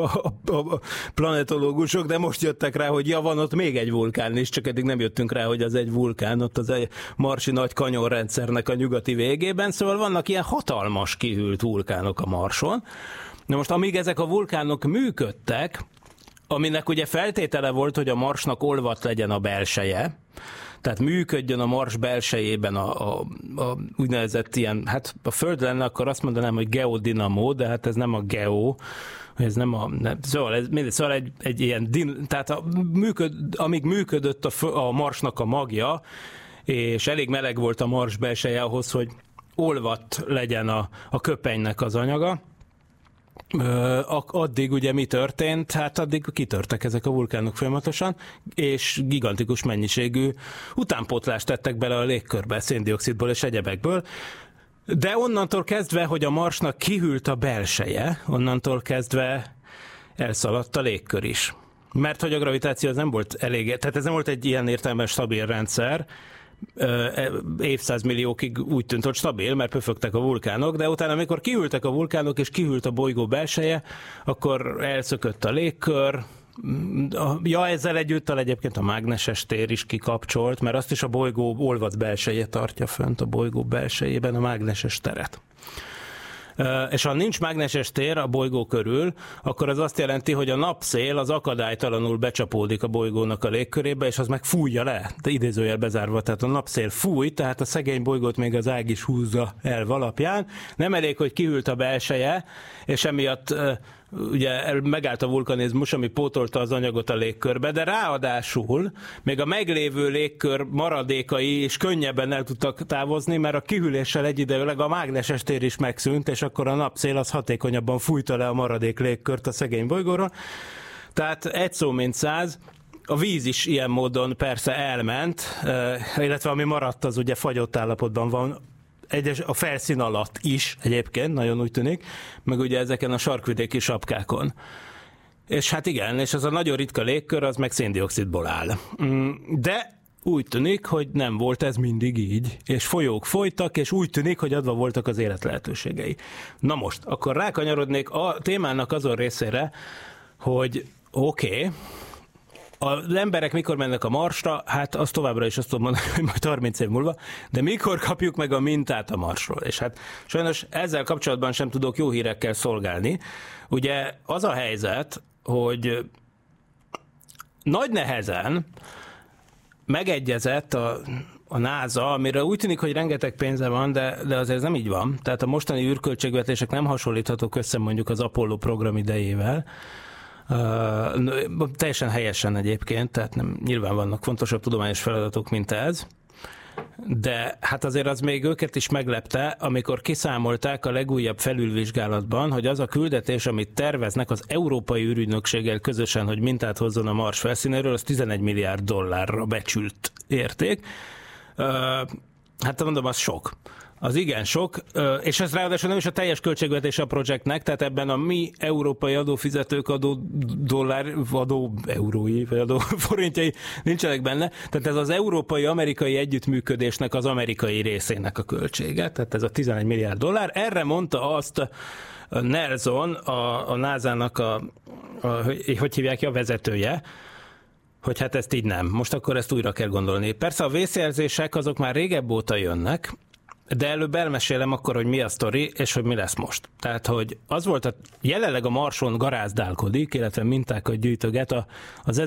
planetológusok, de most jöttek rá, hogy van ott még egy vulkán is, csak eddig nem jöttünk rá, hogy az egy vulkán, ott az egy marsi nagy kanyonrendszernek a nyugati végében, szóval vannak ilyen hatalmas kihűlt vulkánok a Marson. Na most, amíg ezek a vulkánok működtek, aminek ugye feltétele volt, hogy a Marsnak olvadt legyen a belseje, tehát működjön a Mars belsejében a úgynevezett ilyen, hát a Föld lenne, akkor azt mondanám, hogy geodinamó, de hát ez nem a geo, ez nem a, szóval egy ilyen, tehát amíg működött a Marsnak a magja, és elég meleg volt a Mars belseje ahhoz, hogy olvadt legyen a köpenynek az anyaga, Addig ugye mi történt? Hát addig kitörtek ezek a vulkánok folyamatosan, és gigantikus mennyiségű utánpótlást tettek bele a légkörbe, széndioxidból és egyebekből. De onnantól kezdve, hogy a Marsnak kihűlt a belseje, onnantól kezdve elszaladt a légkör is. Mert hogy a gravitáció az nem volt elég, tehát ez nem volt egy ilyen értelemben stabil rendszer, évszázmilliókig úgy tűnt, hogy stabil, mert pöfögtek a vulkánok, de utána, amikor kihűltek a vulkánok és kihűlt a bolygó belseje, akkor elszökött a légkör. Ezzel egyúttal egyébként a mágneses tér is kikapcsolt, mert azt is a bolygó olvad belseje tartja fönt, a bolygó belsejében a mágneses teret. És ha nincs mágneses tér a bolygó körül, akkor az azt jelenti, hogy a napszél az akadálytalanul becsapódik a bolygónak a légkörébe, és az meg fújja le, de idézőjel bezárva, tehát a napszél fúj, tehát a szegény bolygót még az ág is húzza el valapján. Nem elég, hogy kihűlt a belseje, és emiatt ugye megállt a vulkanizmus, ami pótolta az anyagot a légkörbe, de ráadásul még a meglévő légkör maradékai is könnyebben el tudtak távozni, mert a kihűléssel egyidejűleg a mágneses tér is megszűnt, és akkor a napszél az hatékonyabban fújta le a maradék légkört a szegény bolygóról. Tehát egy szó mint száz, a víz is ilyen módon persze elment, illetve ami maradt, az ugye fagyott állapotban van, a felszín alatt is egyébként, nagyon úgy tűnik, meg ugye ezeken a sarkvidéki sapkákon. És hát igen, és az a nagyon ritka légkör, az meg széndioxidból áll. De úgy tűnik, hogy nem volt ez mindig így, és folyók folytak, és úgy tűnik, hogy adva voltak az élet lehetőségei. Na most, akkor rákanyarodnék a témának azon részére, hogy oké, az emberek mikor mennek a Marsra, hát azt továbbra is azt tudom mondani, hogy majd 30 év múlva, de mikor kapjuk meg a mintát a Marsról? És hát sajnos ezzel kapcsolatban sem tudok jó hírekkel szolgálni. Ugye az a helyzet, hogy nagy nehezen megegyezett a NASA, amire úgy tűnik, hogy rengeteg pénze van, de azért ez nem így van. Tehát a mostani űrköltségvetések nem hasonlíthatók össze mondjuk az Apollo program idejével. Teljesen helyesen egyébként, tehát nem, nyilván vannak fontosabb tudományos feladatok, mint ez, de hát azért az még őket is meglepte, amikor kiszámolták a legújabb felülvizsgálatban, hogy az a küldetés, amit terveznek az Európai űrügynökséggel közösen, hogy mintát hozzon a Mars felszínéről, az $11 milliárd becsült érték. Hát mondom, az sok. Az igen sok, és ez ráadásul nem is a teljes költségvetés a projektnek, tehát ebben a mi európai adófizetők adó eurói, vagy adó forintjai nincsenek benne, tehát ez az európai-amerikai együttműködésnek az amerikai részének a költsége, tehát ez a $11 milliárd. Erre mondta azt Nelson, a NASA-nak hogy hívják ki, a vezetője, hogy hát ezt így nem. Most akkor ezt újra kell gondolni. Persze a vészjelzések azok már régebb óta jönnek, de előbb elmesélem akkor, hogy mi a sztori, és hogy mi lesz most. Tehát, hogy az volt, jelenleg a Marson garázdálkodik, illetve mintákat gyűjtöget az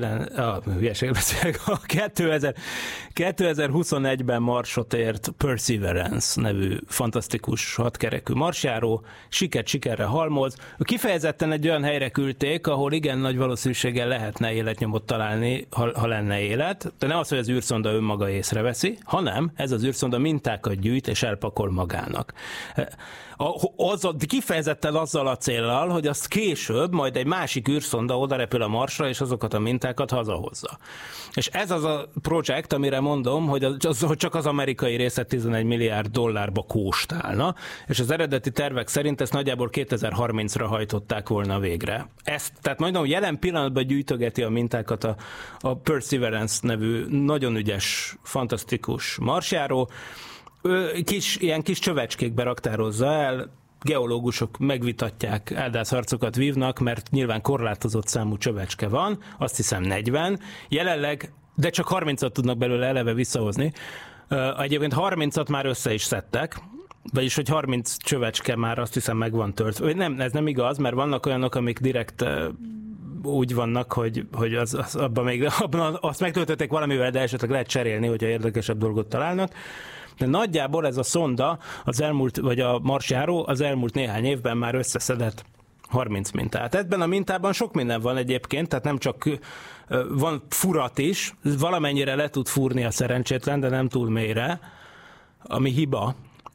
2021-ben Marsot ért Perseverance nevű fantasztikus hatkerekű marsjáró, sikerre halmoz. Kifejezetten egy olyan helyre küldték, ahol igen nagy valószínűséggel lehetne életnyomot találni, ha lenne élet, de nem az, hogy az űrszonda önmaga észreveszi, hanem ez az űrszonda mintákat gyűjt és elpakol magának. Kifejezetten azzal a céllal, hogy azt később majd egy másik űrszonda odarepül a Marsra, és azokat a mintákat hazahozza. És ez az a projekt, amire mondom, hogy csak az amerikai része $11 milliárd kóstálna, és az eredeti tervek szerint ezt nagyjából 2030-ra hajtották volna végre. Tehát mondom, jelen pillanatban gyűjtögeti a mintákat a Perseverance nevű nagyon ügyes, fantasztikus marsjáró. Ilyen kis csövecskékbe raktározza el, geológusok megvitatják, áldászharcokat vívnak, mert nyilván korlátozott számú csövecske van, azt hiszem 40, jelenleg, de csak 30-at tudnak belőle eleve visszahozni. Egyébként 30-at már össze is szedtek, vagyis hogy 30 csövecske már azt hiszem meg van tört. Nem, ez nem igaz, mert vannak olyanok, amik direkt úgy vannak, hogy abban azt megtöltötték valamivel, de esetleg lehet cserélni, hogyha érdekesebb dolgot találnak. De nagyjából ez a szonda, vagy a marsjáró az elmúlt néhány évben már összeszedett 30 mintát. Ebben a mintában sok minden van egyébként, tehát nem csak van furat is, valamennyire le tud fúrni a szerencsétlen, de nem túl mélyre, ami hiba,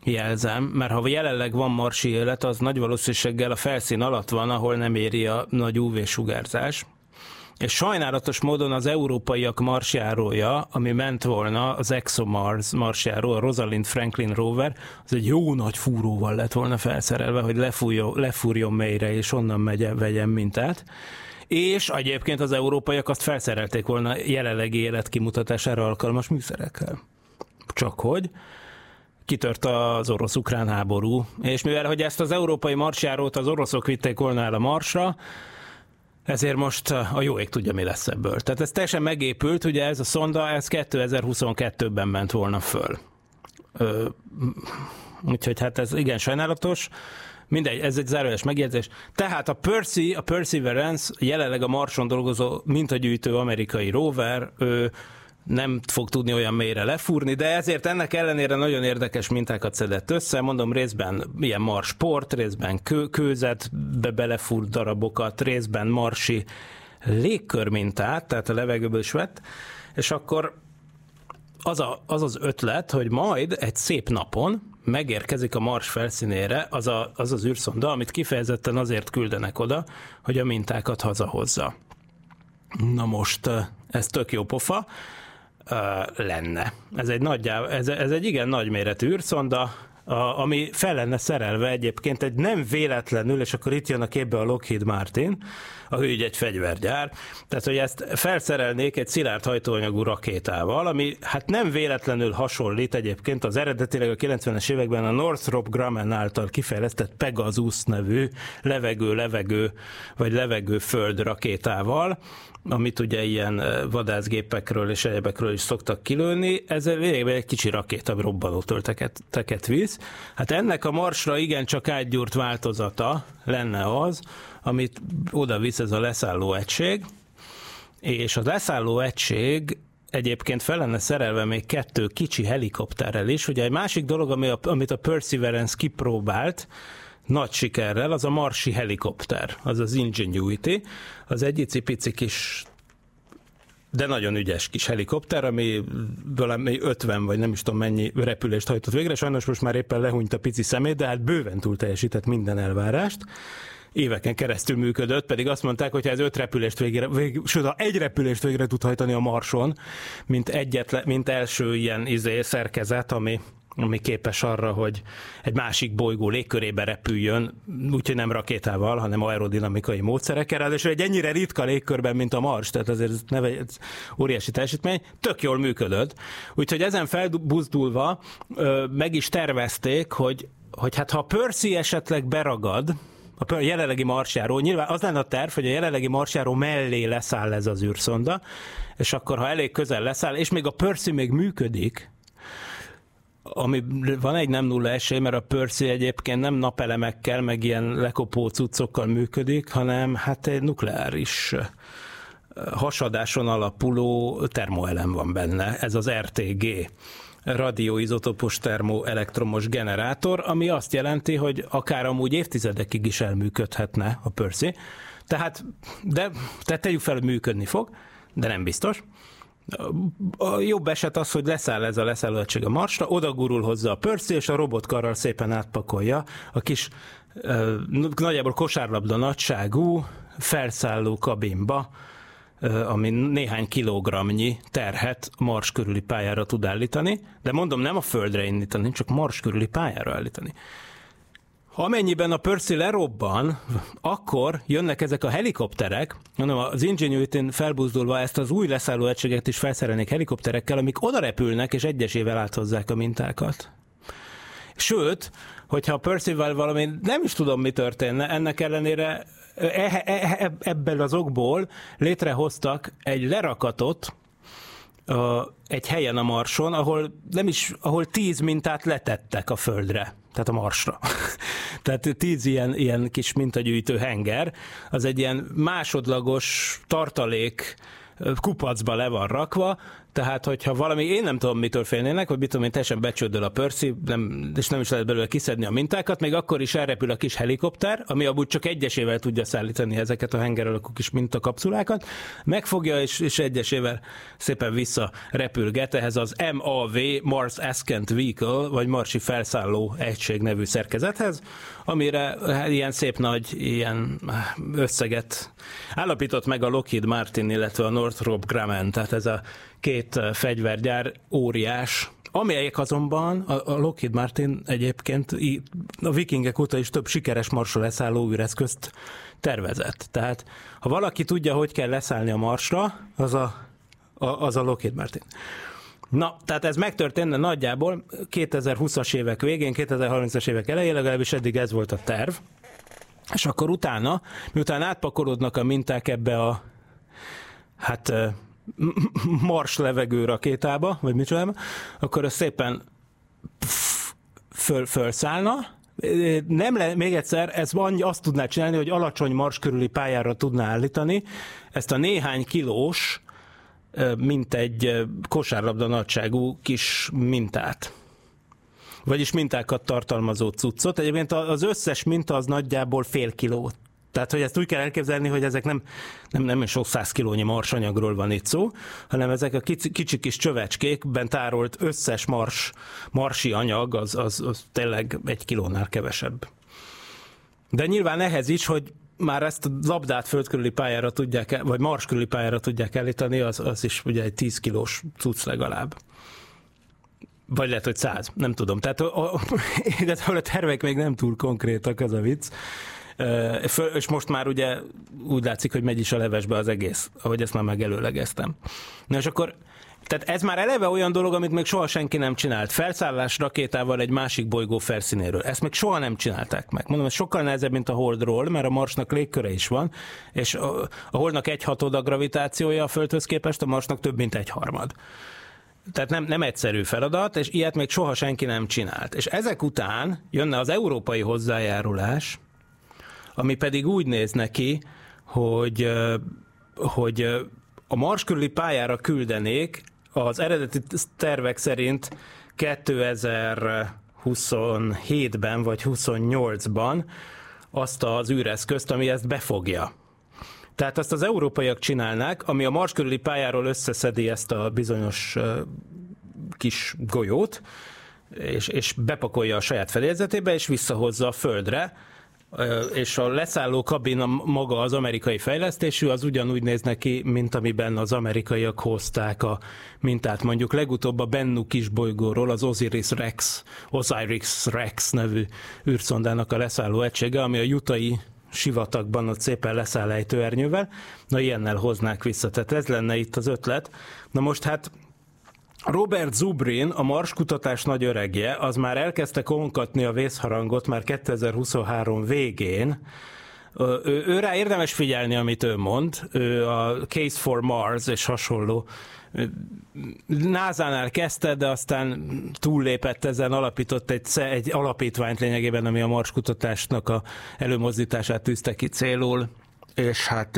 jelzem, mert ha jelenleg van marsi élet, az nagy valószínűséggel a felszín alatt van, ahol nem éri a nagy UV-sugárzás. És sajnálatos módon az európaiak marsjárója, ami ment volna, az ExoMars marsjáró, a Rosalind Franklin rover, az egy jó nagy fúróval lett volna felszerelve, hogy lefúrjon mélyre, és onnan vegyen mintát. És egyébként az európaiak azt felszerelték volna jelenlegi életkimutatására alkalmas műszerekkel. Csak hogy kitört az orosz-ukrán háború, és mivel hogy ezt az európai marsjárót az oroszok vitték volna el a Marsra, ezért most a jó ég tudja, mi lesz ebből. Tehát ez teljesen megépült, ugye ez a szonda, ez 2022-ben ment volna föl. Úgyhogy hát ez igen sajnálatos. Mindegy, ez egy zárójeles megjegyzés. Tehát a Perseverance jelenleg a Marson dolgozó mintagyűjtő amerikai rover, nem fog tudni olyan mélyre lefúrni, de ezért ennek ellenére nagyon érdekes mintákat szedett össze, mondom részben ilyen marsport, részben kőzetbe belefúrt darabokat, részben marsi légkörmintát, tehát a levegőből is vett, és akkor az az ötlet, hogy majd egy szép napon megérkezik a Mars felszínére az űrszonda, amit kifejezetten azért küldenek oda, hogy a mintákat hazahozza. Na most ez tök jó pofa lenne. Ez egy igen nagyméretű űrszonda, ami fel lenne szerelve egyébként egy nem véletlenül, és akkor itt jön a képbe a Lockheed Martin, a ügy egy fegyvergyár, tehát hogy ezt felszerelnék egy szilárd hajtóanyagú rakétával, ami hát nem véletlenül hasonlít egyébként az eredetileg a 90-es években a Northrop Grumman által kifejlesztett Pegasus nevű levegő-föld rakétával, amit ugye ilyen vadászgépekről és egyebekről is szoktak kilőni, ez egy kicsi rakéta, robbanó tölteteket visz. Hát ennek a Marsra igencsak átgyúrt változata lenne az, amit oda visz ez a leszálló egység, és a leszálló egység egyébként fel lenne szerelve még 2 kicsi helikopterrel is. Ugye egy másik dolog, amit a Perseverance kipróbált, nagy sikerrel, az a marsi helikopter, az az Ingenuity, az egy icipici kis, de nagyon ügyes kis helikopter, ami valami 50 vagy nem is tudom mennyi repülést hajtott végre, sajnos most már éppen lehúnyt a pici szemét, de hát bőven túl teljesített minden elvárást. Éveken keresztül működött, pedig azt mondták, hogy ha ez 5 repülést sőt, ha 1 repülést végre tud hajtani a Marson, mint első ilyen szerkezet, ami képes arra, hogy egy másik bolygó légkörébe repüljön, úgyhogy nem rakétával, hanem aerodinamikai módszerekkel, ráadásul egy ennyire ritka légkörben, mint a Mars, tehát azért ez óriási teljesítmény, tök jól működött. Úgyhogy ezen felbuzdulva meg is tervezték, hogy hát ha a Percy esetleg beragad, a jelenlegi marsjáró, nyilván az lenne a terv, hogy a jelenlegi marsjáró mellé leszáll ez az űrszonda, és akkor, ha elég közel leszáll, és még a Percy még működik, ami van egy nem nulla esély, mert a Percy egyébként nem napelemekkel, meg ilyen lekopó cuccokkal működik, hanem hát egy nukleáris hasadáson alapuló termoelem van benne, ez az RTG, radioizotopos termoelektromos generátor, ami azt jelenti, hogy akár amúgy évtizedekig is elműködhetne a Percy. Tehát tegyük fel, hogy működni fog, de nem biztos. A jobb eset az, hogy leszáll ez a leszálló egység a Marsra, oda gurul hozzá a Percy, és a robotkarral szépen átpakolja a kis, nagyjából kosárlabda nagyságú felszálló kabinba, ami néhány kilogramnyi terhet Mars körüli pályára tud állítani, de mondom, nem a Földre indítani, csak Mars körüli pályára állítani. Amennyiben a Percy lerobban, akkor jönnek ezek a helikopterek, mondom, az Ingenuity-n felbuzdulva ezt az új leszálló egységet is felszerelnék helikopterekkel, amik oda repülnek és egyesével áthozzák a mintákat. Sőt, hogyha a Percy-vel valami, nem is tudom, mi történne, ennek ellenére ebből az okból létrehoztak egy lerakatot egy helyen a Marson, ahol 10 mintát letettek a Földre, tehát a Marsra. Tehát 10 ilyen kis mintagyűjtő henger, az egy ilyen másodlagos tartalék kupacba le van rakva, Tehát, hogyha valami, én nem tudom, mitől félnének, vagy mit tudom én, teljesen becsődöl a Percy, és nem is lehet belőle kiszedni a mintákat, még akkor is elrepül a kis helikopter, ami amúgy csak egyesével tudja szállítani ezeket a henger alakú kis mintakapszulákat, megfogja, és egyesével szépen visszarepülget ehhez az MAV, Mars Ascent Vehicle, vagy Marsi Felszálló Egység nevű szerkezethez, amire ilyen szép nagy ilyen összeget állapított meg a Lockheed Martin, illetve a Northrop Grumman, tehát ez a két fegyvergyár óriás, amelyek azonban a Lockheed Martin egyébként a vikingek óta is több sikeres Marsra leszálló űreszközt tervezett. Tehát ha valaki tudja, hogy kell leszállni a Marsra, az a Lockheed Martin. Na, tehát ez megtörténne nagyjából 2020-as évek végén, 2030-as évek elején, legalábbis eddig ez volt a terv. És akkor utána, miután átpakolódnak a minták ebbe a Mars levegő rakétába, vagy micsoda, akkor az szépen fölszállna. Még egyszer, ez azt tudná csinálni, hogy alacsony Mars körüli pályára tudná állítani ezt a néhány kilós, mint egy kosárlabda nagyságú kis mintát. Vagyis mintákat tartalmazó cuccot. Egyébként az összes minta az nagyjából fél kiló. Tehát, hogy ezt úgy kell elképzelni, hogy ezek nem sok 100 kilónyi marsanyagról van itt szó, hanem ezek a kicsi kis csövecskékben tárolt összes marsi anyag az tényleg 1 kilónál kevesebb. De nyilván ehhez is, hogy már ezt a labdát föld körüli pályára tudják, vagy Mars körüli pályára tudják állítani, az is ugye egy 10 kilós cucc legalább. Vagy lehet, hogy 100, nem tudom. Tehát igazából a tervek még nem túl konkrétak, az a vicc. És most már ugye úgy látszik, hogy megy is a levesbe az egész, ahogy ezt már megelőlegeztem. Na és akkor, tehát ez már eleve olyan dolog, amit még soha senki nem csinált. Felszállás rakétával egy másik bolygó felszínéről. Ezt még soha nem csinálták meg. Mondom, ez sokkal nehezebb, mint a Holdról, mert a Marsnak légköre is van, és a Holdnak 1/6 a gravitációja a Földhöz képest, a Marsnak több, mint 1/3. Tehát nem egyszerű feladat, és ilyet még soha senki nem csinált. És ezek után jönne az európai hozzájárulás, ami pedig úgy néz neki, hogy a Mars körüli pályára küldenék az eredeti tervek szerint 2027-ben vagy 28-ban azt az űreszközt, ami ezt befogja. Tehát azt az európaiak csinálnák, ami a Mars körüli pályáról összeszedi ezt a bizonyos kis golyót, és bepakolja a saját fedélzetébe, és visszahozza a Földre, és a leszálló kabin maga az amerikai fejlesztésű, az ugyanúgy néz neki, mint amiben az amerikaiak hozták a mintát. Mondjuk legutóbb a Bennu kisbolygóról az Osiris Rex nevű űrszondának a leszálló egysége, ami a jutai sivatagban ott szépen leszáll ejtőernyővel. Na, ilyennel hoznák vissza. Tehát ez lenne itt az ötlet. Na most hát Robert Zubrin, a Mars kutatás nagy öregje, az már elkezdte konkatni a vészharangot már 2023 végén. Őrá érdemes figyelni, amit ő mond. Ő a Case for Mars és hasonló NASA-nál kezdte, de aztán túllépett ezen, alapított egy alapítványt lényegében, ami a Mars kutatásnak a előmozdítását tűzte ki célul, és hát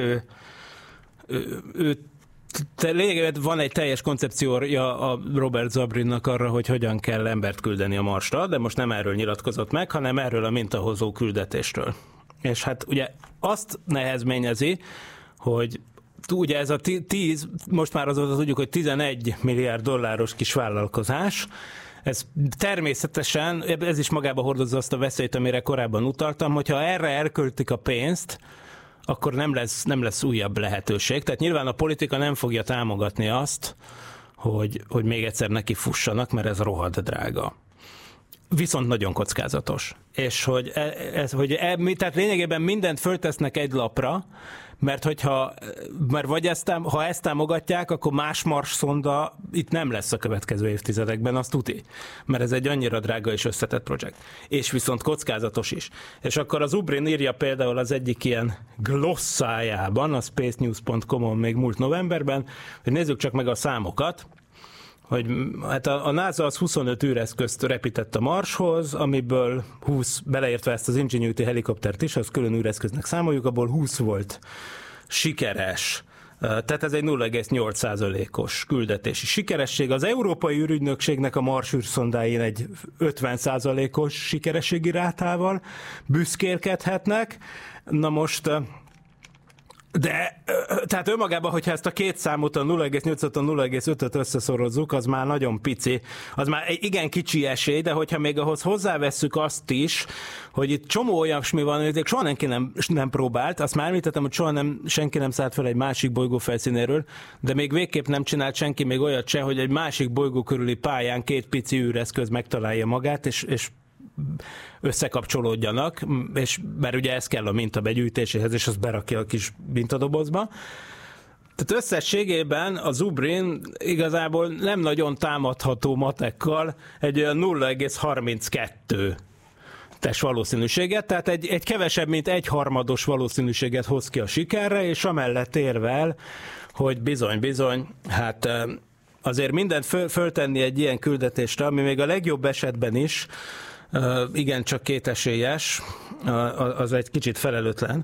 ő lényegében van egy teljes koncepciója a Robert Zubrinnak arra, hogy hogyan kell embert küldeni a Marsra, de most nem erről nyilatkozott meg, hanem erről a mintahozó küldetésről. És hát ugye azt nehezményezi, hogy ugye ez a 10, most már azóta tudjuk, hogy 11 milliárd dolláros kis vállalkozás, ez természetesen, ez is magába hordozza azt a veszélyt, amire korábban utaltam, hogyha erre elköltik a pénzt, akkor nem lesz újabb lehetőség. Tehát nyilván a politika nem fogja támogatni azt, hogy még egyszer neki fussanak, mert ez rohadt drága. Viszont nagyon kockázatos. És tehát lényegében mindent föltesznek egy lapra, mert ha ezt támogatják, akkor más Mars szonda itt nem lesz a következő évtizedekben, azt tuti. Mert ez egy annyira drága és összetett projekt. És viszont kockázatos is. És akkor az Zubrin írja például az egyik ilyen glossájában, a spacenews.com-on még múlt novemberben, hogy nézzük csak meg a számokat, hogy hát a NASA az 25 űreszközt repített a Marshoz, amiből 20, beleértve ezt az Ingenuity helikoptert is, az külön űreszköznek számoljuk, abból 20 volt sikeres Tehát ez egy 0,8%-os küldetési sikeresség. Az Európai űrügynökségnek a Mars űrszondáin egy 50%-os sikerességi rátával büszkélkedhetnek. Na most... De, tehát önmagában, hogyha ezt a két számot, a 0,8-at, a 0,5-öt összeszorozzuk, az már nagyon pici, az már egy igen kicsi esély, de hogyha még ahhoz hozzávesszük azt is, hogy itt csomó olyasmi van, hogy soha nem próbált, azt már említettem, hogy soha senki nem szállt fel egy másik bolygó felszínéről, de még végképp nem csinált senki még olyat se, hogy egy másik bolygó körüli pályán két pici űreszköz megtalálja magát, és összekapcsolódjanak, és mert ugye ez kell a minta begyűjtéséhez, és azt berakja a kis mintadobozba. Tehát összességében a Zubrin igazából nem nagyon támadható matekkal egy olyan 0,32-es valószínűséget, tehát egy kevesebb, mint 1/3 valószínűséget hoz ki a sikerre, és amellett érvel, hogy bizony, hát azért mindent föltenni egy ilyen küldetésre, ami még a legjobb esetben is igen, csak kétesélyes, az egy kicsit felelőtlen.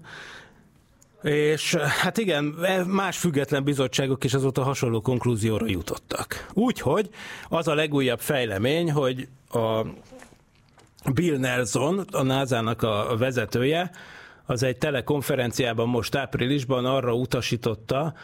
És hát igen, más független bizottságok is azóta hasonló konklúzióra jutottak. Úgyhogy az a legújabb fejlemény, hogy a Bill Nelson, a NASA-nak a vezetője, az egy telekonferenciában most áprilisban arra utasította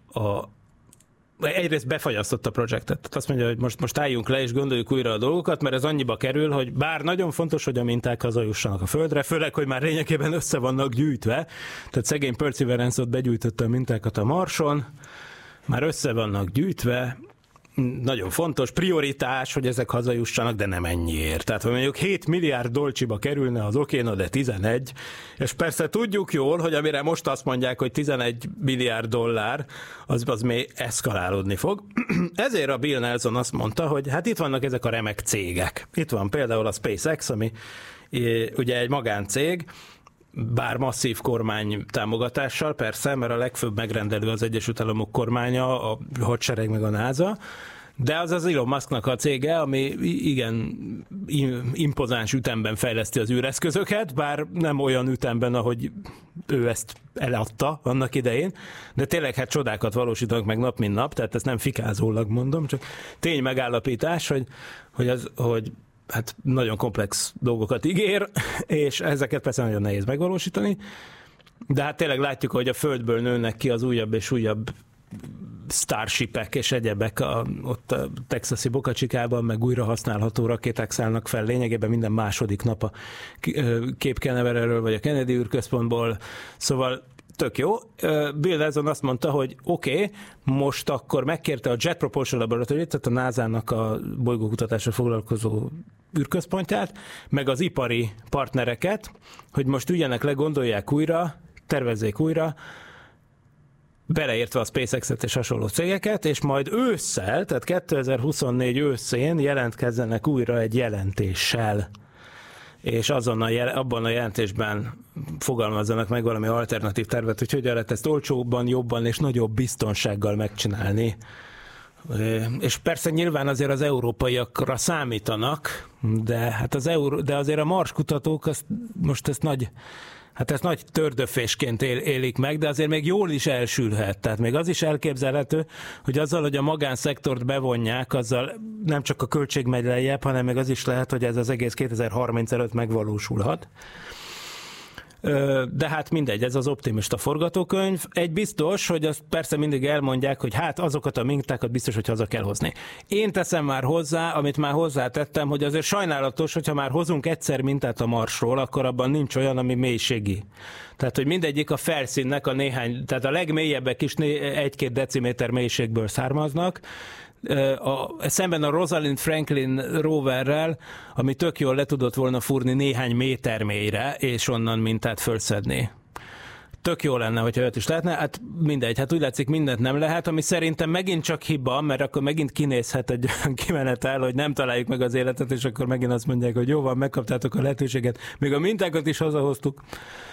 egyrészt befagyasztotta a projektet. Tehát azt mondja, hogy most álljunk le és gondoljuk újra a dolgokat, mert ez annyiba kerül, hogy bár nagyon fontos, hogy a minták hazajussanak a Földre, főleg, hogy már lényegében össze vannak gyűjtve, tehát szegény Perseverance ott begyűjtötte a mintákat a Marson, már össze vannak gyűjtve, nagyon fontos, prioritás, hogy ezek hazajussanak, de nem ennyiért. Tehát, ha mondjuk 7 milliárd dolcsiba kerülne az okéna, de 11, és persze tudjuk jól, hogy amire most azt mondják, hogy 11 milliárd dollár, az még eszkalálódni fog. Ezért a Bill Nelson azt mondta, hogy hát itt vannak ezek a remek cégek. Itt van például a SpaceX, ami ugye egy magáncég, bár masszív kormány támogatással, persze, mert a legfőbb megrendelő az Egyesült Államok kormánya, a hadsereg meg a NASA, de az Elon Musknak a cége, ami igen impozáns ütemben fejleszti az űreszközöket, bár nem olyan ütemben, ahogy ő ezt eladta annak idején, de tényleg hát csodákat valósítanak meg nap mint nap, tehát ezt nem fikázólag mondom, csak tény megállapítás, hogy hát nagyon komplex dolgokat ígér, és ezeket persze nagyon nehéz megvalósítani, de hát tényleg látjuk, hogy a Földből nőnek ki az újabb és újabb Starshipek és egyebek ott a texasi Boca Chicában, meg újra használható rakéták szállnak fel lényegében minden második nap a Cape Canaveralről vagy a Kennedy űrközpontból, szóval tök jó. Bill Nelson azt mondta, hogy oké, most akkor megkérte a Jet Propulsion Laboratory, tehát a NASA-nak a bolygókutatásra foglalkozó űrközpontját, meg az ipari partnereket, hogy most üljenek le, gondolják újra, tervezzék újra, beleértve a SpaceX-et és hasonló cégeket, és majd ősszel, tehát 2024 őszén jelentkezzenek újra egy jelentéssel. És abban a jelentésben fogalmazzanak meg valami alternatív tervet, hogy hogyan lehet ezt olcsóbban, jobban és nagyobb biztonsággal megcsinálni. És persze nyilván azért az európaiakra számítanak, de hát de azért a Mars kutatók most ezt nagy tördöfésként élik meg, de azért még jól is elsülhet. Tehát még az is elképzelhető, hogy azzal, hogy a magánszektort bevonják, azzal nem csak a költség megy lejjebb, hanem még az is lehet, hogy ez az egész 2030 előtt megvalósulhat. De hát mindegy, ez az optimista forgatókönyv. Egy biztos, hogy azt persze mindig elmondják, hogy hát azokat a mintákat biztos, hogy haza kell hozni. Én teszem már hozzá, amit már hozzátettem, hogy azért sajnálatos, hogyha már hozunk egyszer mintát a Marsról, akkor abban nincs olyan, ami mélységi. Tehát, hogy mindegyik a felszínnek tehát a legmélyebbek is 1-2 deciméter mélységből származnak, szemben a Rosalind Franklin roverrel, ami tök jól le tudott volna fúrni néhány méter mélyre, és onnan mintát fölszedni. Tök jó lenne, hogyha olyat is lehetne, hát mindegy, hát úgy látszik mindent nem lehet, ami szerintem megint csak hiba, mert akkor megint kinézhet egy olyan kimenetel, hogy nem találjuk meg az életet, és akkor megint azt mondják, hogy jó van, megkaptátok a lehetőséget, még a mintákat is hazahoztuk.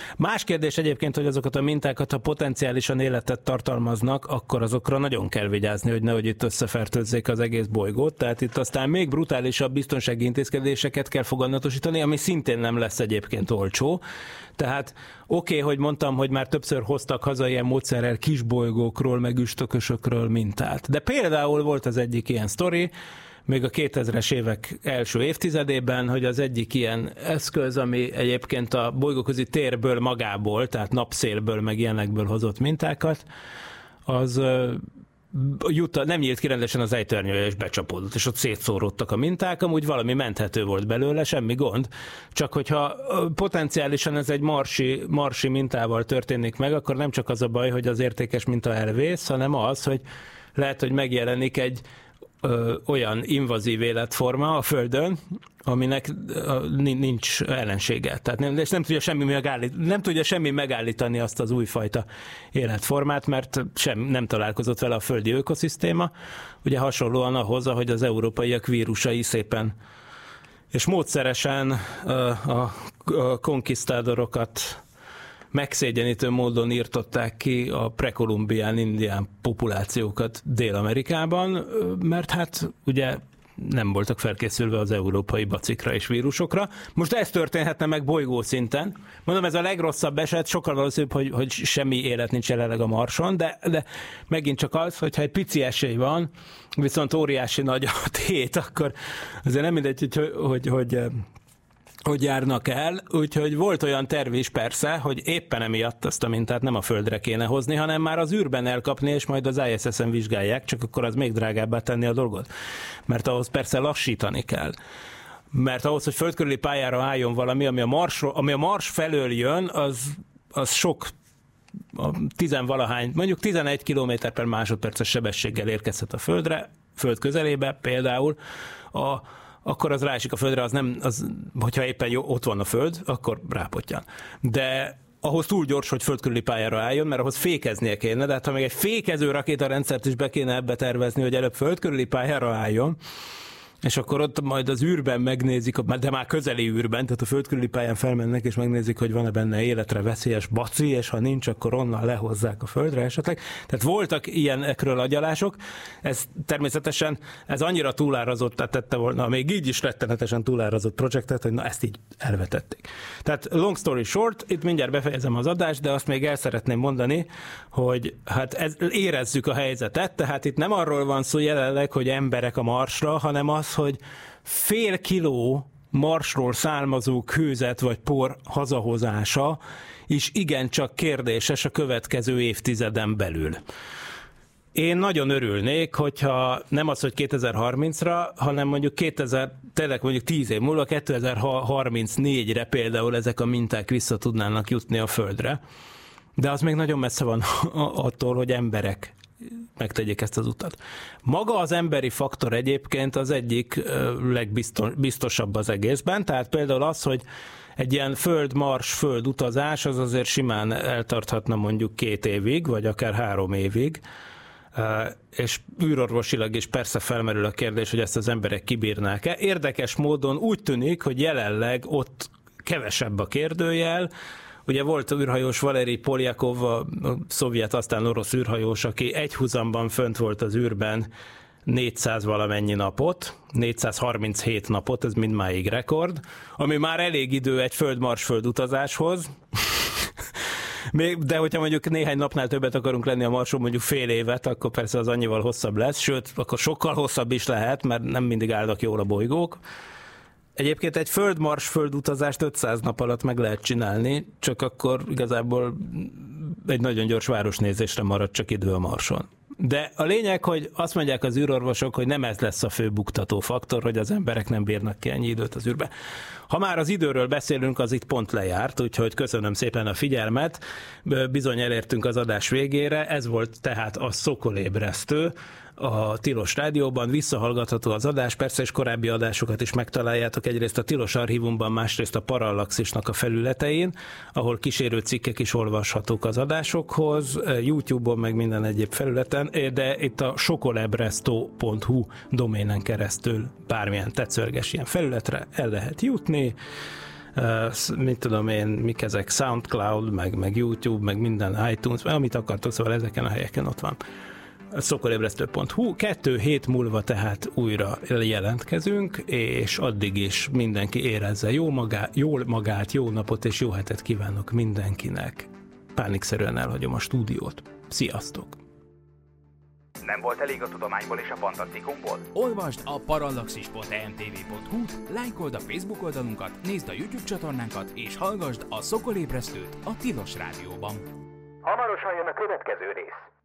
Más kérdés egyébként, hogy azokat a mintákat, ha potenciálisan életet tartalmaznak, akkor azokra nagyon kell vigyázni, hogy nehogy itt összefertőzzék az egész bolygót. Tehát itt aztán még brutálisabb biztonsági intézkedéseket kell foganatosítani, ami szintén nem lesz egyébként olcsó. Tehát oké, hogy mondtam, hogy már többször hoztak haza ilyen módszerrel kisbolygókról, meg üstökösökről mintát. De például volt az egyik ilyen sztori, még a 2000-es évek első évtizedében, hogy az egyik ilyen eszköz, ami egyébként a bolygóközi térből magából, tehát napszélből, meg ilyenekből hozott mintákat, az nem nyílt ki rendesen az ejtőernyője, és becsapódott, és ott szétszóródtak a minták, amúgy valami menthető volt belőle, semmi gond, csak hogyha potenciálisan ez egy marsi mintával történik meg, akkor nem csak az a baj, hogy az értékes minta elvész, hanem az, hogy lehet, hogy megjelenik egy olyan invazív életforma a Földön, aminek nincs ellensége. Tehát és nem tudja semmi megállítani azt az újfajta életformát, mert nem találkozott vele a földi ökoszisztéma. Ugye hasonlóan ahhoz, ahogy az európaiak vírusai szépen és módszeresen a konkisztádorokat megszégyenítő módon írtották ki a prekolumbián indián populációkat Dél-Amerikában, mert hát ugye nem voltak felkészülve az európai bacikra és vírusokra. Most ez történhetne meg bolygószinten. Mondom, ez a legrosszabb eset, sokkal valószínűbb, hogy semmi élet nincs jelenleg a Marson, de megint csak az, hogyha egy pici esély van, viszont óriási nagy a tét, akkor azért nem mindegy, hogy járnak el, úgyhogy volt olyan terv is persze, hogy éppen emiatt azt a mintát nem a Földre kéne hozni, hanem már az űrben elkapni, és majd az ISS-en vizsgálják, csak akkor az még drágábbá tenni a dolgot. Mert ahhoz persze lassítani kell. Mert ahhoz, hogy földkörüli pályára álljon valami, ami a Mars felől jön, az sok tizenvalahány, mondjuk 11 km per másodperces sebességgel érkezhet a Földre, Föld közelébe például, akkor az ráesik a Földre, hogyha éppen ott van a Föld, akkor rápottyan. De ahhoz túl gyors, hogy földkörüli pályára álljon, mert ahhoz fékeznie kéne, de hát ha még egy fékező rakétarendszert is be kéne ebbe tervezni, hogy előbb földkörüli pályára álljon, és akkor ott majd az űrben megnézik, de már közeli űrben, tehát a földkörüli pályán felmennek, és megnézik, hogy van-e benne életre veszélyes baci, és ha nincs, akkor onnan lehozzák a Földre esetleg. Tehát voltak ilyenekről agyalások, ez természetesen annyira túlárazottá tette volna, még így is rettenetesen túlárazott projektet, hogy na ezt így elvetették. Tehát long story short, itt mindjárt befejezem az adást, de azt még el szeretném mondani, hogy hát érezzük a helyzetet, tehát itt nem arról van szó jelenleg, hogy emberek a Marsra, hanem az, hogy fél kiló Marsról származó kőzet vagy por hazahozása is igencsak kérdéses a következő évtizeden belül. Én nagyon örülnék, hogyha nem az, hogy 2030-ra, hanem mondjuk tényleg mondjuk 10 év múlva, 2034-re például ezek a minták vissza tudnának jutni a Földre. De az még nagyon messze van attól, hogy emberek megtegyék ezt az utat. Maga az emberi faktor egyébként az egyik legbiztosabb az egészben, tehát például az, hogy egy ilyen föld-mars-föld utazás az azért simán eltarthatna mondjuk 2 évig, vagy akár 3 évig, és űrorvosilag is persze felmerül a kérdés, hogy ezt az emberek kibírnák-e. Érdekes módon úgy tűnik, hogy jelenleg ott kevesebb a kérdőjel. Ugye volt űrhajós Valeri Poljakov, a szovjet, aztán orosz űrhajós, aki egyhuzamban fönt volt az űrben 400 valamennyi napot, 437 napot, ez mindmáig rekord, ami már elég idő egy föld-mars-föld utazáshoz. De hogyha mondjuk néhány napnál többet akarunk lenni a Marson, mondjuk fél évet, akkor persze az annyival hosszabb lesz, sőt, akkor sokkal hosszabb is lehet, mert nem mindig állnak jól a bolygók. Egyébként egy föld-mars-föld utazást 500 nap alatt meg lehet csinálni, csak akkor igazából egy nagyon gyors városnézésre marad csak idő a Marson. De a lényeg, hogy azt mondják az űrorvosok, hogy nem ez lesz a fő buktató faktor, hogy az emberek nem bírnak ki ennyi időt az űrbe. Ha már az időről beszélünk, az itt pont lejárt, úgyhogy köszönöm szépen a figyelmet. Bizony elértünk az adás végére, ez volt tehát a Szokolébresztő a Tilos Rádióban, visszahallgatható az adás, persze, és korábbi adásokat is megtaláljátok egyrészt a Tilos Archívumban, másrészt a Parallaxisnak a felületein, ahol kísérő cikkek is olvashatók az adásokhoz, YouTube-on, meg minden egyéb felületen, de itt a sokolebresztó.hu doménen keresztül bármilyen tetszőleges ilyen felületre el lehet jutni. mit tudom én, mik ezek, SoundCloud, meg YouTube, meg minden iTunes, amit akartok, szóval ezeken a helyeken ott van. Szokolébresztő.hu. 2 hét múlva tehát újra jelentkezünk, és addig is mindenki érezze jól magát, jó napot és jó hetet kívánok mindenkinek. Pánikszerűen elhagyom a stúdiót. Sziasztok! Nem volt elég a tudományból és a fantasztikumból? Olvasd a parallaxis.emtv.hu-t, lájkold a Facebook oldalunkat, nézd a YouTube csatornánkat, és hallgasd a Szokolébresztőt a Tilos Rádióban. Hamarosan jön a következő rész.